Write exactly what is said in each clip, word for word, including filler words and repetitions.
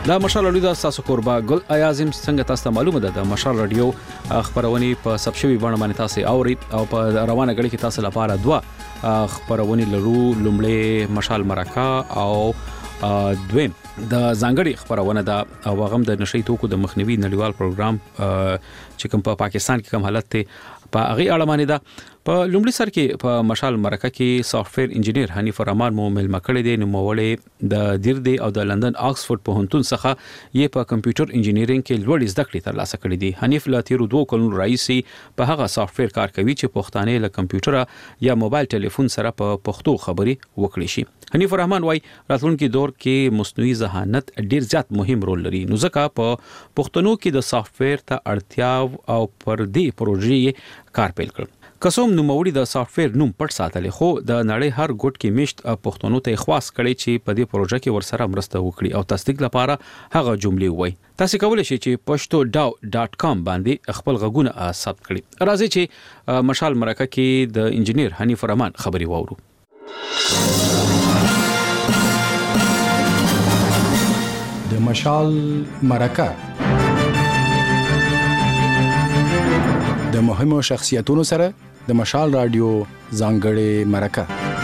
دا مشال رادیو د تاسو قربا ګل ایازم څنګه تاسو ته معلومه ده د مشال رادیو خبرونه په سبشوي باندې باندې تاسو اوري او په روانه غړي کې تاسو لپاره دوا خبرونه لرو لومړی مشال مرکه او دویم د ځانګړي خبرونه ده او غم د نشي توکو د مخنیوي نړیوال پروګرام چې کوم په پاکستان کې کوم حالت ته په هغه اړه باندې ده په لومړي سر کې په مشال مرکه کې سافټویر انجینیر حنیف الرحمن مو مل مکړې دي نو مولې د دیر دی او د لندن آکسفورد په هنتون څخه یې په کمپیوټر انجینیرینګ کې لوړ زده کړې ترلاسه کړې دي. حنیف لا تیرو دوه کلونو راځي په هغه سافټویر کار کوي چې پښتانه له کمپیوټر یا موبایل ټلیفون سره په پښتو خبري وکړي شي. حنیف الرحمن وايي راتلونکي دور کې مصنوعي ذهانت ډیر زیات مهم رول لري نو ځکه په پښتنو کې د سافټویر ته اړتیا او پر دې پروژې کار پیل کړ. قسم نو موري د سافټویر نوم پټ ساتلې خو د نړۍ هر ګوټ کې مشت پښتنو ته خواص کړي چې په دې پروژه کې ورسره مرسته وکړي او تصدیق لپاره هغه جملې وایي. تاسو کولای شئ چې پښتو ډاو ډاټ کام باندې خپل غږونه ثبت کړئ. راځي چې مشال مرکه کې د انجینیر حنیف الرحمن خبري واورو. د مشال مرکه د مهمو شخصیتونو سره د مشال رادیو ځانګړې مرکه.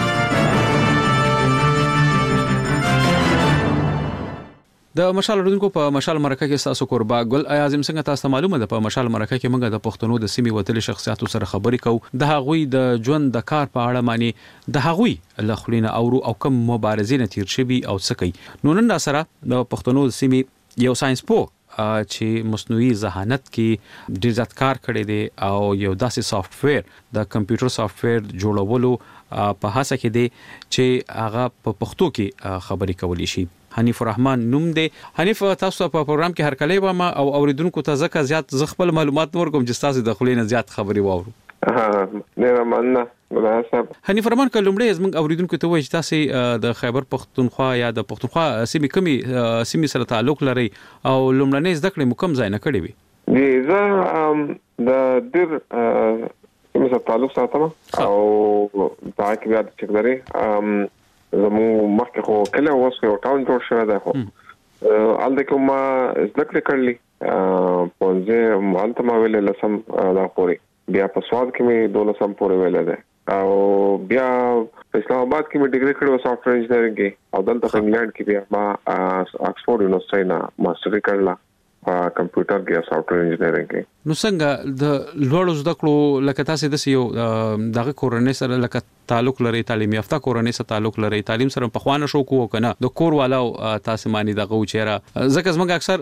د مشال رادیو په مشال مرکه کې تاسو قربا ګل ایازم څنګه تاسو معلومه ده په مشال مرکه کې موږ د پښتنو د سیمې وتلي شخصیتونو سره خبرې کوو د هغوی د ژوند د کار په اړه معنی د هغوی له خلینو اورو او کوم مبارزې نه تیر شوي او څه کوي. نو نن سره د پښتنو د سیمې یو ساينس پو چې مصنوعي ذهانت کې ډیر ځات کار کړی دی او یو داسې سافټویر د کمپیوټر سافټویر جوړولو په هڅه کې دی چې هغه په پښتو کې خبرې کولی شي. حنیف الرحمن نوم دی. حنیف تاسو په پروګرام کې هر کله ما او اوریدونکو ته ځکه زیات ز خپل معلومات ورکوم چې تاسو د خلینو زیات خبري واورو. ها نه مننه مناسب. حنیف الرحمن کلمړې زموږ اوریدونکو ته وایي چې تاسو د خیبر پختونخوا یا د پختونخوا سیمې کمی سیمې سره تعلق لري او لومړنۍ زده کړې مو کوم ځای نه کړې وي؟ دي زه د ډیر سیمې سره تعلق ساتم او دا کې بیا چې لري زمو مخکې خو کله اوس یو ټاون جوړ شوی دی خو الته کوم زده کړې کړلې په ځای مالته ما ویل لسم دا پوري بیا په سواد کې مې دولسم پورې ویل ده او بیا په اسلام آباد کې مې ډیګري کړو سافټویر انجینیرینګ کې او دلته انګلند کې بیا ما آکسفورد یونیورسيټي نه ماستري کړل په کمپیوټر کې سافټویر انجینیرینګ کې. نو څنګه د لوړو زده کړو لکه تاسو د یو دغه کورنۍ سره لکه تعلق لري تعلیم یافته کورنۍ سره تعلق لري تعلیم سره په خوانه شو کو کنه د کور والو تاسو مانی دغه چیرې ځکه زموږ اکثر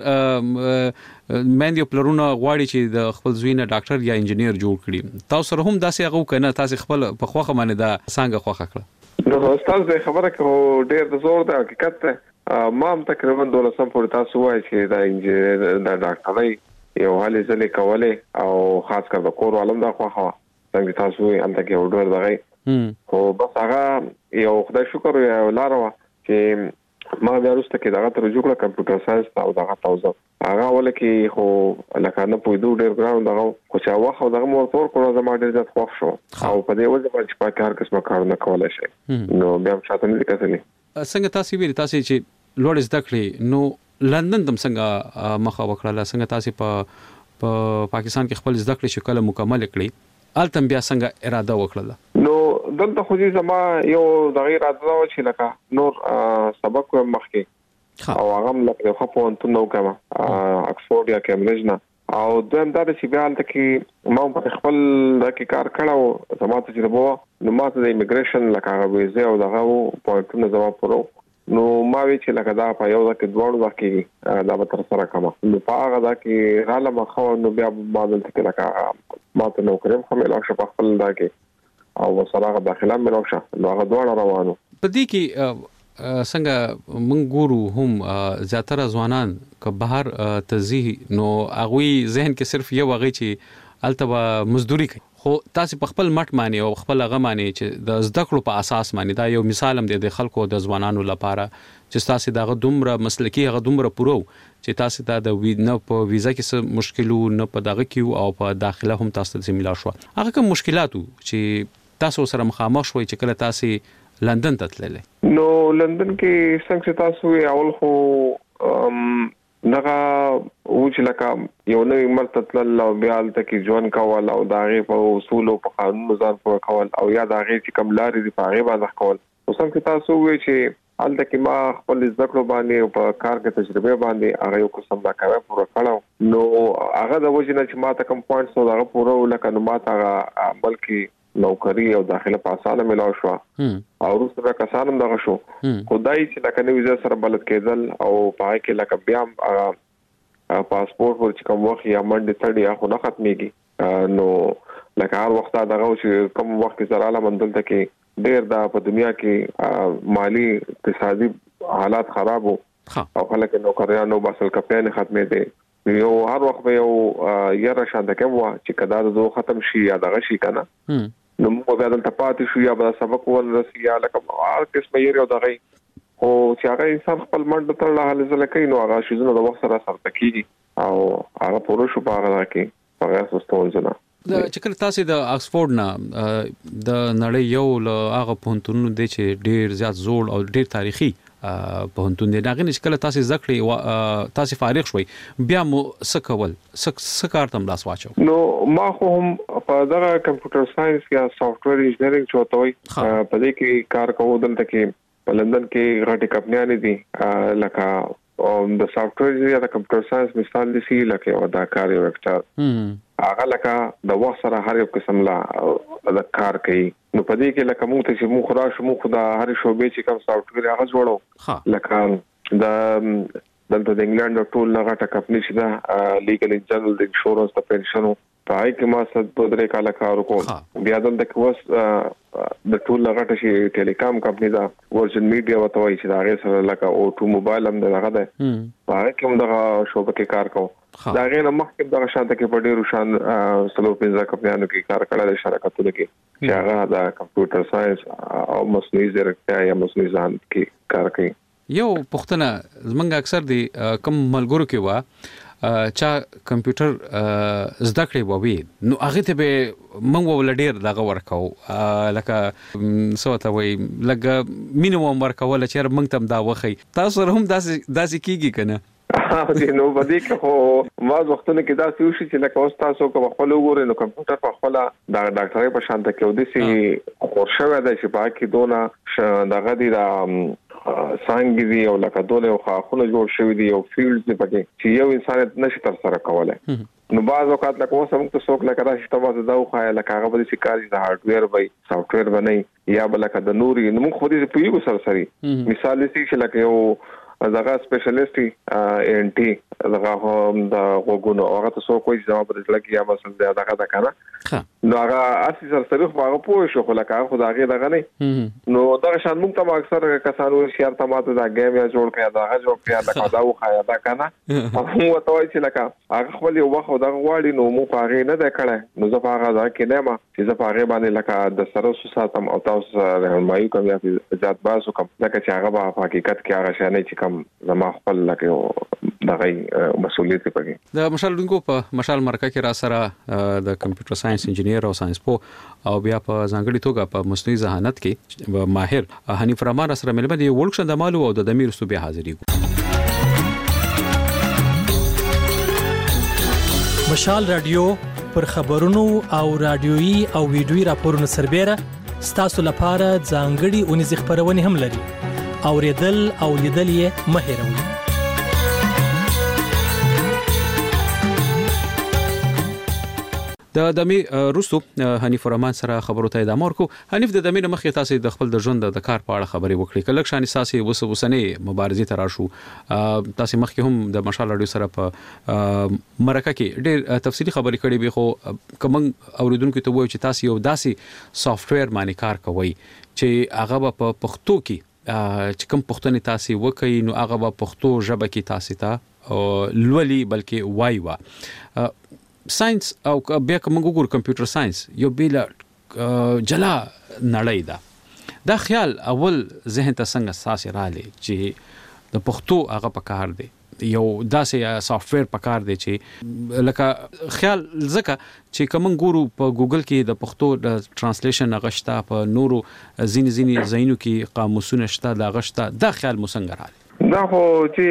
مېندې پلرونه غواړي چې د خپل زوینه ډاکټر یا انجینیر جوړ کړي تاسو سره هم داسې هغه کنه تاسو خپل په خوخه باندې دا څنګه خوخه کړه؟ نو استاد خبره کوم ډېر د زور د حقیقت ما هم تقریبا دولسم پورې تاسو وایي چې دا انجینیر دا ډاکټرای یو حالې ځلې کولې او خاص کر د کور عالم دا خوخه څنګه تاسو یې انت کې وډور دغه خو بس هغه یو خدای شکر یو لار و چې ما بیا وروسته کې دغه تر جوړه کمپیوټر ساينس او دغه توزه هغه ولکه خو لکه نه پویدو ډېر ګراوند دغه خو چې واخو دغه موتور کو زما ډېر ځات خوښ شو او په دې وجه باندې په کار کې څه کارونه کولای شي نو بیا شاته نه کتلې. څنګه تاسو ویل تاسو چې لوړ زده کړې نو لندن تم څنګه مخه وکړه څنګه تاسو په په پاکستان کې خپل زده کړې شکل مکمل کړې التم بیا څنګه اراده وکړه؟ نو دلته خو دې زما یو دغه اراده و چې لکه نور سبق مخکې او هغه لکه خو په انت نو کما اکسفورد یا کیمبرج نه او دویم دا چې بیا الته کې ما په خپل دغه کار کړو زما ته چې وو نو ماته د ایمیګریشن لکه ویزه او دغه پوینټونه زما پرو نو ما وی چې لکه دا په یو ځکه دوړو ځکه دا به تر سره کما نو په هغه ځکه رااله مخه نو بیا ما دلته کې لکه ما ته نو کړم خو مې لا شپ خپل دغه او وسره داخله مې راوشه نو هغه دوړ روانو په دې کې څنګه موږ ګورو هم زیاتره ځوانان که بهر تزي نو هغه ذهن کې صرف یو هغه چې التبه مزدوري کوي خو تاسو په خپل مټ معنی او خپل هغه معنی چې د زده کړو په اساس معنی دا یو مثال هم دی د خلکو د ځوانانو لپاره چې تاسو دغه دومره مسلکی هغه دومره پرو چې تاسو ته د نه په ویزا کې څه مشکلو نه په دغه کې او په داخله هم تاسو ته ملا شو هغه کوم مشکلاتو چې تاسو سره مخامخ شوي چې کله تاسو لندن ته تللی؟ نو لندن کې څنګه تاسو اول خو دغه او چې لکه یو نوی مرتل او بیا د کی ژوند کول او د هغه په اصول او په قانون ځان پوره کول او یا د هغه چې کوم لارې دی په هغه باندې کول اوس هم چې تاسو وایي چې الته کې ما خپل ذکر باندې او په کار کې تجربه باندې هغه یو قسم دا کوي پوره کړو نو هغه د وجنه چې ما ته کوم پوینټس او هغه پوره لکه نو ما ته بلکې نوکری او داخله په اسانه ملاو شو او روسه کسانم دغه شو خدای چې لکه نو ویزه سره بلد کېدل او پای کې لکه بیا پاسپورت ورچ کوم وخت یا منډه تړي خو نه ختميږي نو لکه هر وخت دغه چې کوم وخت سره له مندل ته کې ډېر دا په دنیا کې مالی اقتصادي حالات خراب وو او خلک نوکریانو باسل کپلان ختمه دي یو هر وخت یو یاره شاده کوم چې کدا د ختم شي یا دغه شي کنه نو موږ به دلته پاتې شو یا به سبق ولرسي یا لکه هر قسمه یې یو دغه او چې هغه انسان خپل منډه تر له حل زله کوي نو هغه شیزونه د وخت سره سره کیږي او هغه پوره شو په هغه کې هغه سستونځنه د چکر تاسو د آکسفورد نه د نړۍ یو له هغه پونتونو د چې ډیر زیات زوړ او ډیر تاریخي پونتون دی داغه نشکله تاسو ذکرې تاسو فارغ شوي بیا مو سکول سکار تم لاس واچو نو ما خو هم په دغه کمپیوټر ساينس یا سافټویر انجینرینګ چوتوي په دې کې کار کوم دلته کې په لندن کې غټي کمپنیانې دي لکه د سافټویر یا د کمپیوټر ساينس مثال دي سی لکه او دا کار یو وکټر هغه لکه د وخت سره هر یو قسم لا د کار کوي نو په دې کې لکه موږ ته چې موږ خورا شو موږ د هر شوبې چې کوم سافټویر هغه جوړو لکه د دلته د انګلند ټول لغه کمپنی چې دا لیګل جنرال د انشورنس د پنشنو پای کې ما ست په درې کال کار وکړ بیا دلته کې وس د ټول لغه چې ټیلیکام کمپنی دا ورجن میډیا وته وایي چې دا هغه سره لکه او ټو موبایل هم دغه ده پای کې موږ دغه شوبې کې کار کوو دا غیر مخکې دغه شانته کې په ډیرو شان سلو پنځه کمپنیانو کې کار کړل شرکتونه کې چې هغه د کمپیوټر ساينس او مصنوعي ځیرکتیا یا مصنوعي ځان کې کار کوي یو پښتنه زمونږ اکثر دی کم ملګرو کې وا چا کمپیوټر زده کړی ووي نو هغه ته به موږ ول ډیر دغه ورکاو لکه سوته وي لکه مینیمم ورکاول چې موږ تم دا وخی تاسو هم داسې داسې کیږي کنه نو باندې که خو ما وختونه کې دا سوشي چې لکه اوس تاسو کوم خپل وګورئ نو کمپیوټر په خپل د ډاکټرۍ په شان ته کې ودسي خورشوه ده چې باقي دونه دغه دي دا څنګه دی او لکه دونه خاخونه جوړ شوی دی او فیلډز دی پکې چې یو انسان نشي تر سره کولای نو بعض اوقات لکه اوس موږ ته څوک لکه راشي تاسو دا خو لکه هغه به سکاري د هارډویر وای سافټویر باندې یا بل لکه د نوري نو موږ خو دې په یو سره سره مثال دې چې لکه یو دغه سپیشلیسټي ان ټي دغه هم د غوګونو هغه تاسو کوی ځواب درلګي یا مثلا دغه د کنه نو هغه اسی سره سره خو هغه پوه شو خو لکه خو دغه دغه نه نو دغه شان موږ ته اکثر کسانو شهر ته ماته دا گیم یا جوړ کړی دا هغه جوړ کړی دا دا خو خیا دا کنه هغه وته چې لکه هغه خپل یو وخت دغه واړی نو مو پاره نه ده کړه نو زه هغه دا کې نه ما چې زه هغه باندې لکه د سره ساتم او تاسو رهنمایي کوم یا ذات باسو کوم لکه چې هغه په حقیقت کې هغه شانه چې کوم زما خپل لکه دغه مسؤلیت پکې د مشال دونکو په مشال مرکه کې را سره د کمپیوټر ساينس انجینیر او ساينس پو او بیا په ځانګړي توګه په مصنوعي ذهانت کې ماهر حنیف رحمان سره ملمه دی ورکشن د مالو او د دمیر صوبې حاضرې مشال رادیو پر خبرونو او رادیويي او ویډیويي راپورونو سربېره ستاسو لپاره ځانګړي اونیز خبرونه هم لري اوریدل او لیدل یې مه هېروئ د دمي روسو حنیف رحمان سره خبرو ته ادامه ورکو حنیف د دمي مخې تاسو د خپل د ژوند د کار په اړه خبرې وکړې کله شان اساسي وس وسنې مبارزې تر شو تاسو مخکې هم د مشال رادیو سره په مرکه کې ډېر تفصیلی خبرې کړې به خو کوم اوریدونکو ته وایي چې تاسو یو داسي سافټویر باندې کار کوئ چې هغه په پښتو کې چې کوم پښتني تاسو وکړي نو هغه په پښتو ژبه کې تاسو ته لولي بلکې وایي وا ساينس او بیا کوم ګور کمپیوټر ساينس یو بیل جلا نړۍ ده دا خیال اول ذهن ته څنګه ساسي رالی چې د پښتو هغه په کار دی یو داسې سافټویر په کار دی چې لکه خیال زکه چې کوم ګورو په ګوګل کې د پښتو د ترانسلیشن غشتا په نورو زین زین زینو کې قاموسونه شته دا غشتا دا خیال مسنګ رالی دا خو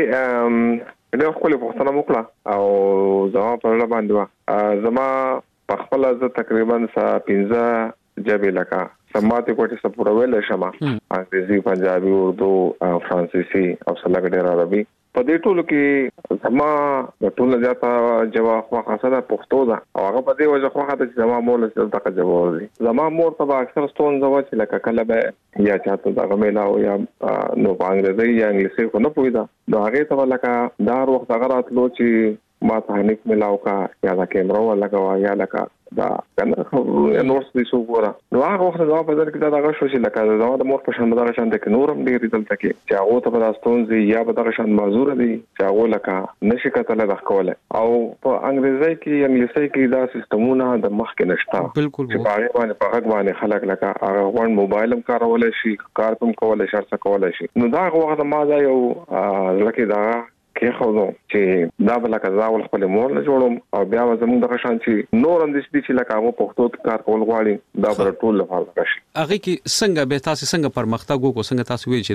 چې ډېر خپل پښتنه وکړه او زما په اړه باندې زما په خپل ز تقریبا پنځه جبه لکه سماعتي کوټه سپورول شمه انګریزي پنجابي اردو فرانسيسي او سلګ ډېر عربي په دې ټولو کې زما د ټولو زیاته جواب خو خاصه پښتو ده او هغه په دې وجه خو خاطر چې زما مور له څه جواب دي زما مور ته اکثر ستون زوا چې لکه کله به یا چاته دا غمیلا او یا نو انګریزي یا انګلیسي خو نه پوهیدا نو هغه ته لکه دا وخت هغه راتلو چې ما ته نیک ملاو کا یا دا کیمرا ولا لګوا یا لکه دا کنه نور څه شو ګوره نو هغه وخت دا په ځل کې دا هغه شو چې لکه زما د مور په شان دا شان د نورم ډیر دلته کې چې هغه ته په داستون زی یا په دغه شان معذور دي چې هغه لکه نشي کتل د کوله او په انګریزي کې انګلیسي کې دا سیستمونه د مخ کې نشته بالکل چې په باندې په هغه باندې خلک لکه هغه ون موبایل هم کارول شي کار هم کول شي څه کول شي نو دا هغه وخت ما دا یو لکه دا کې خو نو چې دا بل کزا ول خپل مور له جوړم او بیا زموږ د شان چې نور هم د دې چې لکه هغه پښتو کار کول غواړي دا پر ټول لپاره راشي هغه کې څنګه به تاسو څنګه پرمختګ وکړو څنګه تاسو وی چې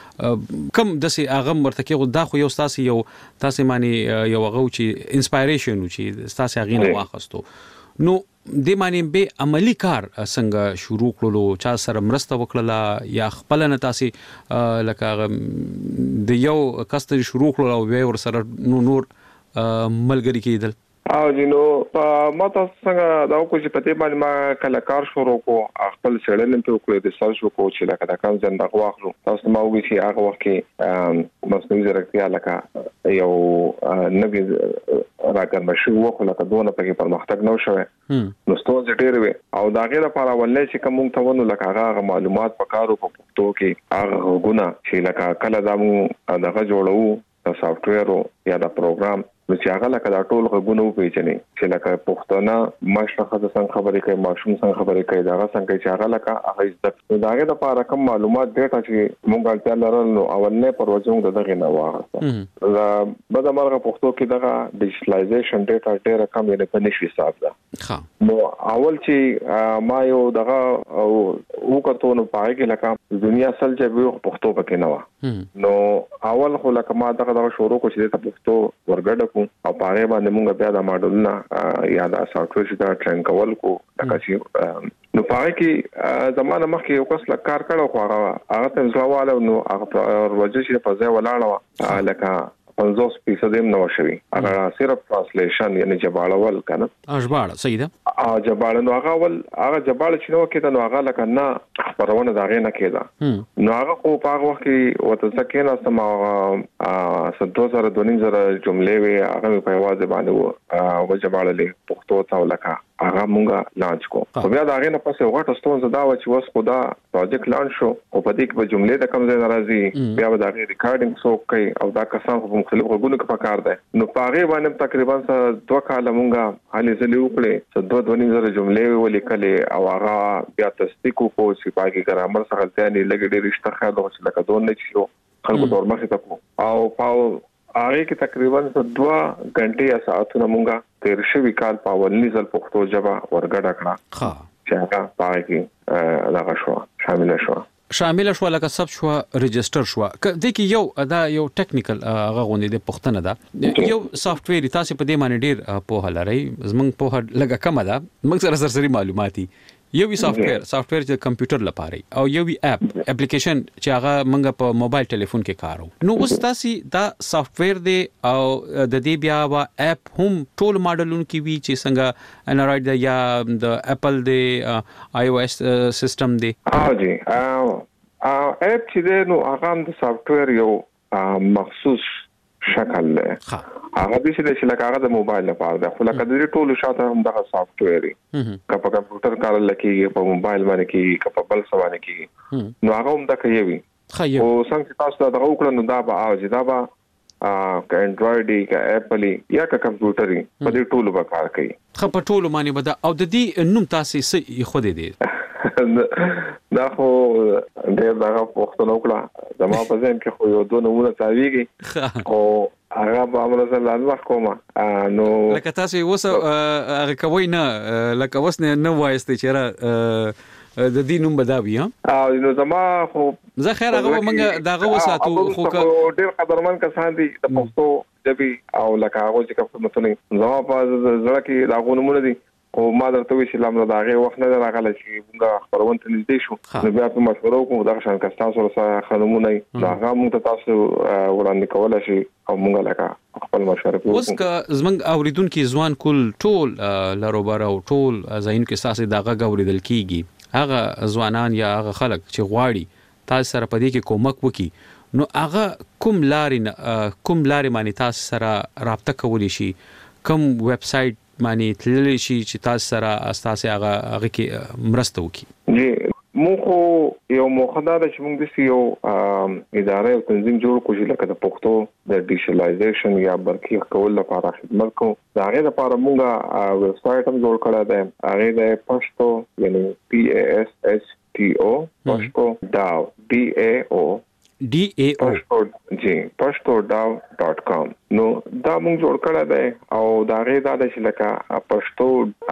د کم د سي هغه مرتکه دا خو یو تاسو یو تاسو معنی یو هغه چې انسپایریشن چې تاسو هغه نه واخستو نو د معنی به عملی کار څنګه شروع کړلو چا سره مرسته وکړه یا خپل نه تاسو لکه د یو کستر شروع کړلو او ور سره نور ملګری کېدل او جنو ما تاسو څنګه دا کو چې پته باندې ما کله کار شروع کو خپل سړل په کوله د سر شو کو چې لکه دا کم زنده غواخلو تاسو ما وګورئ چې هغه وخت کې مصنوعي ځیرکتیا لکه یو نوی راګرم شو وکړه لکه دونه په پرمختګ نو شوه نو ستاسو ډېر وي او دا غیر لپاره ولې چې کوم ته ونه لکه هغه معلومات پکارو په پښتو کې هغه غونه چې لکه کله دا مو دغه جوړو د سافټویر یا د پروګرام نو چې هغه لکه دا ټول غوونه پیژنې چې لکه پښتانه مشرخه د څنګه خبرې کوي ماشوم څنګه خبرې کوي دا څنګه چې هغه لکه هغه عزت دا غیر لپاره کوم معلومات ډیټا چې مونږ اړتیا لرل نو اول نه پروژه دغه نه واغسته دا بده مرغه پښتو کې دغه ډیجیټلایزیشن ډیټا ډیره کم نه په نشي حساب ده نو اول چې ما یو دغه وکړو نو پاره کې لکه دنیا اصل چې پښتو پکې نه و نو اول خو لکه ما دغه دغه شروع کو چې د پښتو ورګډ او پاره باندې موږ بیا د ماډلونه یا د سافټویر چې دا ټرین کول کو لکه چې نو پاره کې زمانه مخکې یو کس کار کړو خو هغه هغه ته ځواله نو هغه ورځ چې په ځای ولاړو لکه پنځوس فیصد هم نو شوی هغه صرف ترانسلیشن یعنی جباړول کنه اجباړه صحیح ده ا جباړه نو هغه ول هغه جباړه چې نو کېده نو هغه لکه نه خبرونه دا غي نه کېده نو هغه خو په هغه وخت کې وته ځکه سم ا سدو زره دونیم زره جملې وي هغه په واځ باندې و او جباړه له پښتو ته ولکه هغه مونږه لانچ کو خو بیا دا غي نه پسې وغټ ستون زدا و چې وس خدا پروجیکټ لانچ شو او په دې کې به جملې د کم ځای ناراضي بیا به دا غي ریکارډینګ سو کوي او دا کسان په مختلفو غوږونو کې پکار دي نو پاره باندې تقریبا دوه کاله مونږه حالې زلي وکړي څه دوه دونیم زره جملې ولیکلې او هغه بیا تصدیق کو چې پاکي ګرامر څخه ځانې لګې ډېر رښتیا خاله چې لکه دون نه شو خلکو تور مخې تکو او پاو هغه کې تقریبا دوه غنټې یا ساعتونه مونږه تیر شوی کال په اولنی ځل پښتو ژبه ورګډه کړه ها چې هغه پاره کې هغه شو شامل شو شامل شو لکه سب شو ريجستر شو د کې یو دا یو ټیکنیکل هغه غونډې د پښتنه ده یو سافټویر تاسو په دې باندې ډیر په هلاري زمنګ په لګه کم ده موږ سره سرسري معلوماتي یو وی سافټویر سافټویر چې کمپیوټر لپاره او یو وی اپ اپلیکیشن چې هغه موږ په موبایل ټلیفون کې کارو نو اوس تاسو دا سافټویر دی او د دې بیا وا اپ هم ټول ماډلونو کې وی چې څنګه انډراید دی یا د اپل دی آی او اس سیستم دی ها جی ا اپ چې دی نو هغه د سافټویر یو مخصوص شکل له هغه د چې لکه هغه د موبایل لپاره ده خو لکه د ټولو شاته هم دغه سافټویر که په کمپیوټر کار لکه په موبایل باندې کې که په بل څه باندې کې نو هغه هم د کوي او څنګه تاسو دا وکړو نو دا به او دا به ا انډراید کا اپل یا کا کمپیوټر په دې ټولو به کار کوي خو په ټولو باندې به او د دې نوم تاسو یې خو دې دا خو ډېر دا پښتنو کړه زما په ځین کې خو یو دوه نمونه تاویږي او هغه به امر سره لاندې کومه نو لکه تاسو اوس هغه کوي نه لکه اوس نه نه وایسته چې را د دې نوم بداوی ها او نو زما خو زه خیر هغه مونږ دغه وساتو خو ډېر قدرمن کسان دي د پښتو ژبې او لکه هغه چې کوم متونه زما په زړه کې دا غوونه دي او ما درته وی چې لامل دا غي وخت نه راغله چې موږ خبرونه نږدې شو نو بیا په مشوره کوم دا شان کستا سره خنمونه دا هغه موږ تاسو وړاندې کولای شي او موږ لکه خپل مشوره کوو اوس که زمنګ اوریدونکو ځوان کول ټول لروبر او ټول ځاین کې ساسي داغه غوړیدل کیږي هغه ځوانان یا هغه خلک چې غواړي تاسو سره پدې کې کومک وکي نو هغه کوم لارې کوم لارې باندې تاسو سره رابطه کولی شي کوم ویب سټ معنی تللی شي چې تاسو سره اساسه هغه هغه کې مرسته وکړي جی موږ یو مخدار چې موږ د سیو ادارې او تنظیم جوړ کوو چې لکه د پښتو د ډیجیټلایزیشن یا برخي کول لپاره خدمت کوو دا غي لپاره موږ ویب سټ هم جوړ کړی دی هغه د پښتو یعنی پی ا اس ایچ ټی او پښتو داو ډی ا او D A ओ پښتو جی پښتو ډاو ډاٹ کام نو دا موږ جوړ کړی دی او دا غي دا د لکه پښتو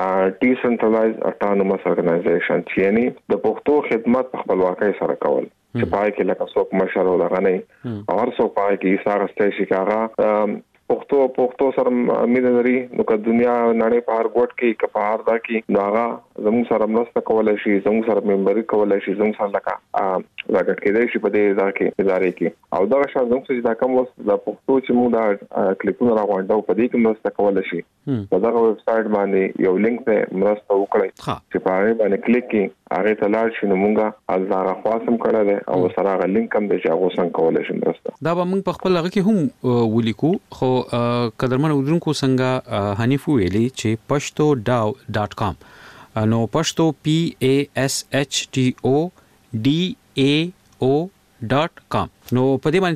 ډیسنټرلایز اټانومس ارګنایزیشن چې یعنی د پښتو خدمت په خپلواکۍ سره کول چې پای کې لکه څوک مشر ولغنی او هر څوک پای کې سارسته شي کاغه پښتو پښتو سره مینه لري نو که دنیا نړۍ په هر ګوټ کې کپار دا کې نو هغه زموږ سره مرسته کولای شي زموږ سره ممبري کولای شي زموږ سره لکه راګټ کېدای شي په دې ځای کې ادارې کې او دا شان زموږ چې دا کوم وس د پښتو چې موږ دا کلیپونه راغونډو په دې کې مرسته کولای شي په دا ویب سټ باندې یو لینک ته مرسته وکړئ چې په هغه باندې کلیک کړئ هغه ته لاړ شئ نو موږ ازاره خاصم کړل او سره هغه لینک هم د هغه څنګه کولای شي مرسته دا به موږ په خپل هغه کې هم ولیکو خو قدرمن اودونکو څنګه حنیف ویلي چې پښتو ډاو ډاٹ کام نو پښتو پی ا اس ایچ ټی او ډی ا او ډاٹ کام نو په دې باندې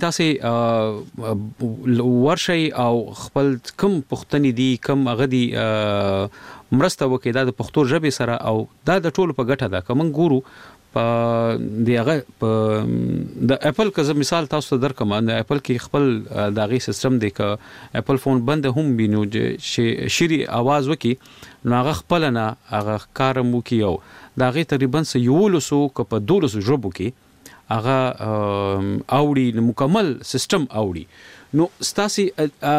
تاسو ورشي او خپل کم پښتني دي کم هغه دي مرسته وکړي دا د پښتو ژبې سره او دا د ټولو په ګټه ده کوم ګورو په دی هغه په د اپل کزه مثال تاسو ته درکم د اپل کې خپل داغي سیستم دی ک اپل فون بند هم بینو چې شری आवाज وکي نو هغه خپل نه هغه کارم وکي او داغي تقریبا سيولسو ک په دولسو ژبو کې هغه اوړي مکمل سیستم اوړي نو ستاسي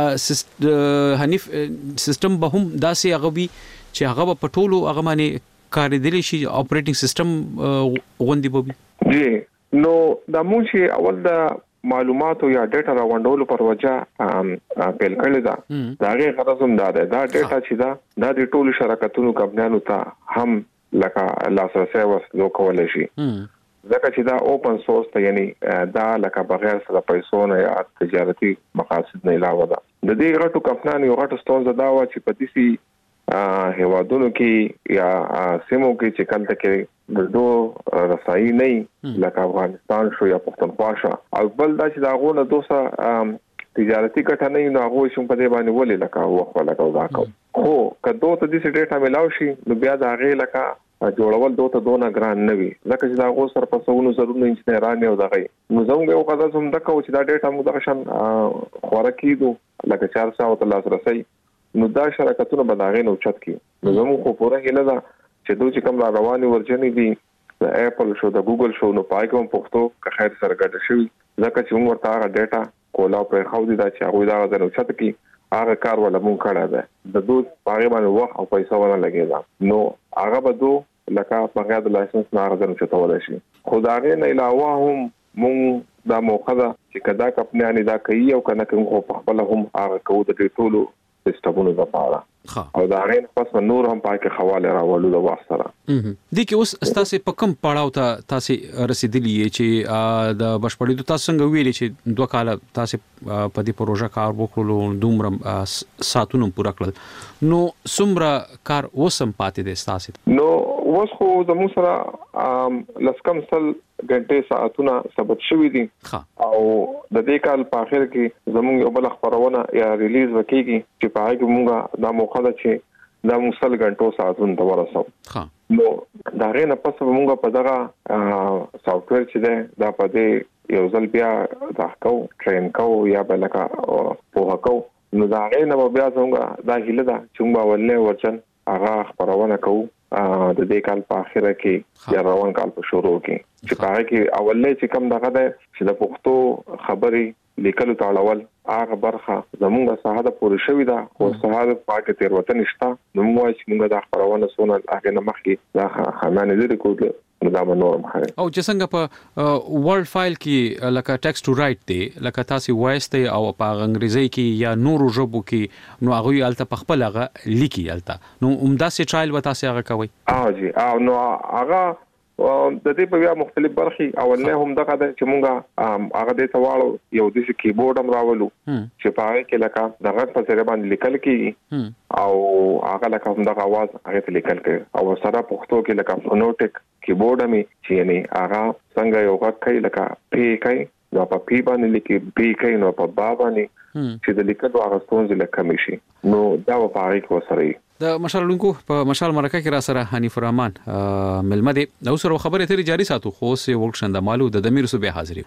حنیف سیستم به هم داسي هغه وي چې هغه په ټولو هغه باندې کاریدلی شي اپریټینګ سیستم غوندي بوبي جی نو د موږ اول د معلوماتو یا ډیټا راوندولو پر وجه پیل کړل دا دا غي غرض هم دا ده دا ډیټا چې دا د ټولو شرکتونو کمپنیانو ته هم لکه لاسرسي وسلو کولای شي ځکه چې دا اوپن سورس ته یعنی دا لکه بغیر سره پیسو نه یا تجارتي مقاصد نه علاوه ده د دې غټو کمپنیانو یو غټ ستونزه دا و چې په دې هیوادونو کې یا سیمو کې چې کله کې د دوه رسایي نه لکه افغانستان شو یا پښتونخوا شو او بل دا چې دا غوونه دوسه تجارتي ګټه نه نو هغه شوم په دې باندې ولې لکه وخت لکه وکاو خو کله ته دې ډیټا ملاوي شي نو بیا دا غي لکه جوړول دوته دونه ګران نه وي لکه چې دا غو سر په سونو ضروري انجنیران یو دغه نو زموږ یو قضا هم دغه چې دا ډیټا موږ دغه شان خوره کیدو لکه چار ساعت الله سره سي نو دا شرکتونه بداغې نو چت کی نو زموږ خو پوره هله دا چې دوی کوم را رواني ورجنې دي د اپل شو د ګوګل شو نو پای کوم پښتو که خیر سره ګډ شي ځکه چې موږ ورته هغه ډیټا کولا پر خو دي دا چې هغه دا غوډه نو چت کی هغه کار ولا مونږ کړه ده د دوی پای باندې وخت او پیسې ونه لګیدا نو هغه به دو لکه بغیر د لایسنس نه هغه نو چتول شي خدای نه علاوه هم مونږ دا موخه ده چې کدا کپنیانی دا کوي او کنه کوم په خپل هم هغه کوو د ټولو سیستمونو لپاره او دا غین پس نور هم پاکه حواله راولو د واسطه دي کې اوس تاسو په کوم پړاو ته تاسو رسیدلی چې د بشپړېدو تاسو څنګه ویلي چې دوه کال تاسو په دې پروژه کار وکړو دومره ساتونو پوره کړل نو څومره کار وسم پاتې دي تاسو نو اوس خو زموږ سره لسکم سل غنټه ساعتونه ثبت شوې دي او د دې کال په اخر کې زموږ یو بل خبرونه یا ریلیز وکړي چې په هغه موږ دا موخه ده چې دا موږ سل غنټو ساعتونه ته ورسو نو دا غینه پس موږ په دغه سافټویر چې ده دا په دې یو ځل بیا دا کو ټرین کو یا بلکا په هکو نو دا غینه بیا څنګه دا هله ده چې موږ ولنه ورچن هغه خبرونه کوو د دې کال په اخره کې یا روان کال په شروع کې چې پاره کې اولې چې کم دغه ده چې د پښتو خبرې لیکلو تاړول هغه برخه زموږه ساحه پورې شوې ده او ساحه پاکه تیروتنه نشته نو موږ چې موږ د خبرونه سونه هغه نه مخکې دا خمانه لري کوله دا نورم خره او چې څنګه په ورډ فایل کې لکه ټیکست ټو رائټ دی لکه تاسو وایس ته او په انګریزي کې یا نورو ژبو کې نو هغه الته په خپل هغه لیکي الته نو عمده سي ټرایل وتا سي هغه کوي اه جی او نو هغه د دې په بیا مختلف برخې او نه هم دغه چې مونږه هغه د تواړو یو د کیبورډ هم راولو چې پاره کې لکه دغه په ځای باندې لیکل کیږي او هغه لکه هم دغه आवाज هغه لیکل کوي او سره پښتو کې لکه فونوټیک کیبورډ می چې یعنی هغه څنګه یو غږ کوي لکه پی کوي نو په پی باندې لیکي بی کوي نو په با باندې چې د لیکلو هغه ستونزې لکه مشي نو دا په پاره کې وسري د مشال لونکو په مشال مرکه کې را سره حنیف الرحمن ملمه دي نو سره خبره تری جاری ساتو خو سه ورکشند مالو د دمیر صوبې حاضرې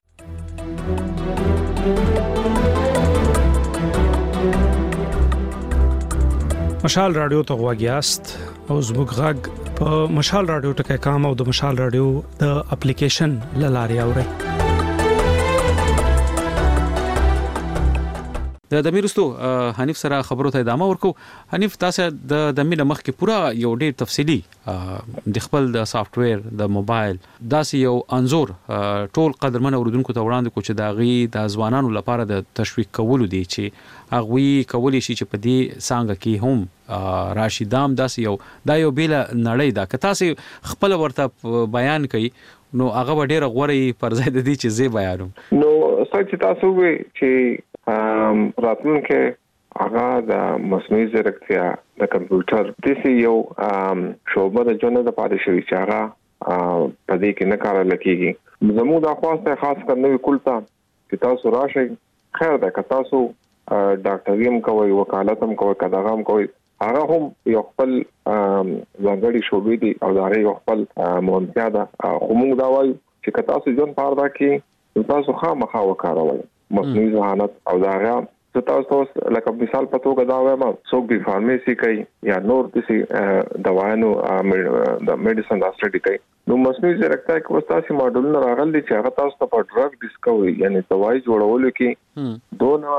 مشال رادیو ته غواګیاست او زموږ غږ په مشال رادیو ټکي کام او د مشال رادیو د اپلیکیشن لاري اوري د دمیرستو حنیف سره خبرو ته ادامه ورکو حنیف تاسو د دمیر مخ کې پورا یو ډیر تفصیلی د خپل د سافټویر د موبایل داسې یو انزور ټول قدرمن اوردونکو ته وړاندې کو چې دا غي د ځوانانو لپاره د تشویق کولو دی چې هغه کولی شي چې په دې څنګه کې هم راشدام داسې یو دا یو بیل نړۍ دا که تاسو خپل ورته بیان کړئ نو هغه ډیره غوړی پر ځای د دې چې زی بیانوم نو څنګه تاسو وی چې ام راتلونکي هغه د مصنوعي ځیرکتیا د کمپیوټر د سی یو ام شوبه د جون د پاره شوی چې هغه په دې کې نه کار لکېږي زموږ د خواسته خاص کرنوي کولتا چې تاسو راشي خیر ده که تاسو ډاکټریم کوي وکالت هم کوي کداغم کوي هغه هم یو خپل ځانګړي شوبې دي او دا یو خپل مونږه ده خو موږ دا وایو چې که تاسو جون پاره دا کې تاسو خامخا وکاروي مصنوعي ذهانت او دا غا تاسو لکه مثال په توګه دا وایم څوک به فارمیسي کوي یا نور د دوايانو د میډیسن دا سټډي کوي نو مصنوعي ځیرکتیا کې وستاسي ماډلونه راغلي چې هغه تاسو ته په ډرګ ډیسکوري یعنی دوايي جوړولو کې دونه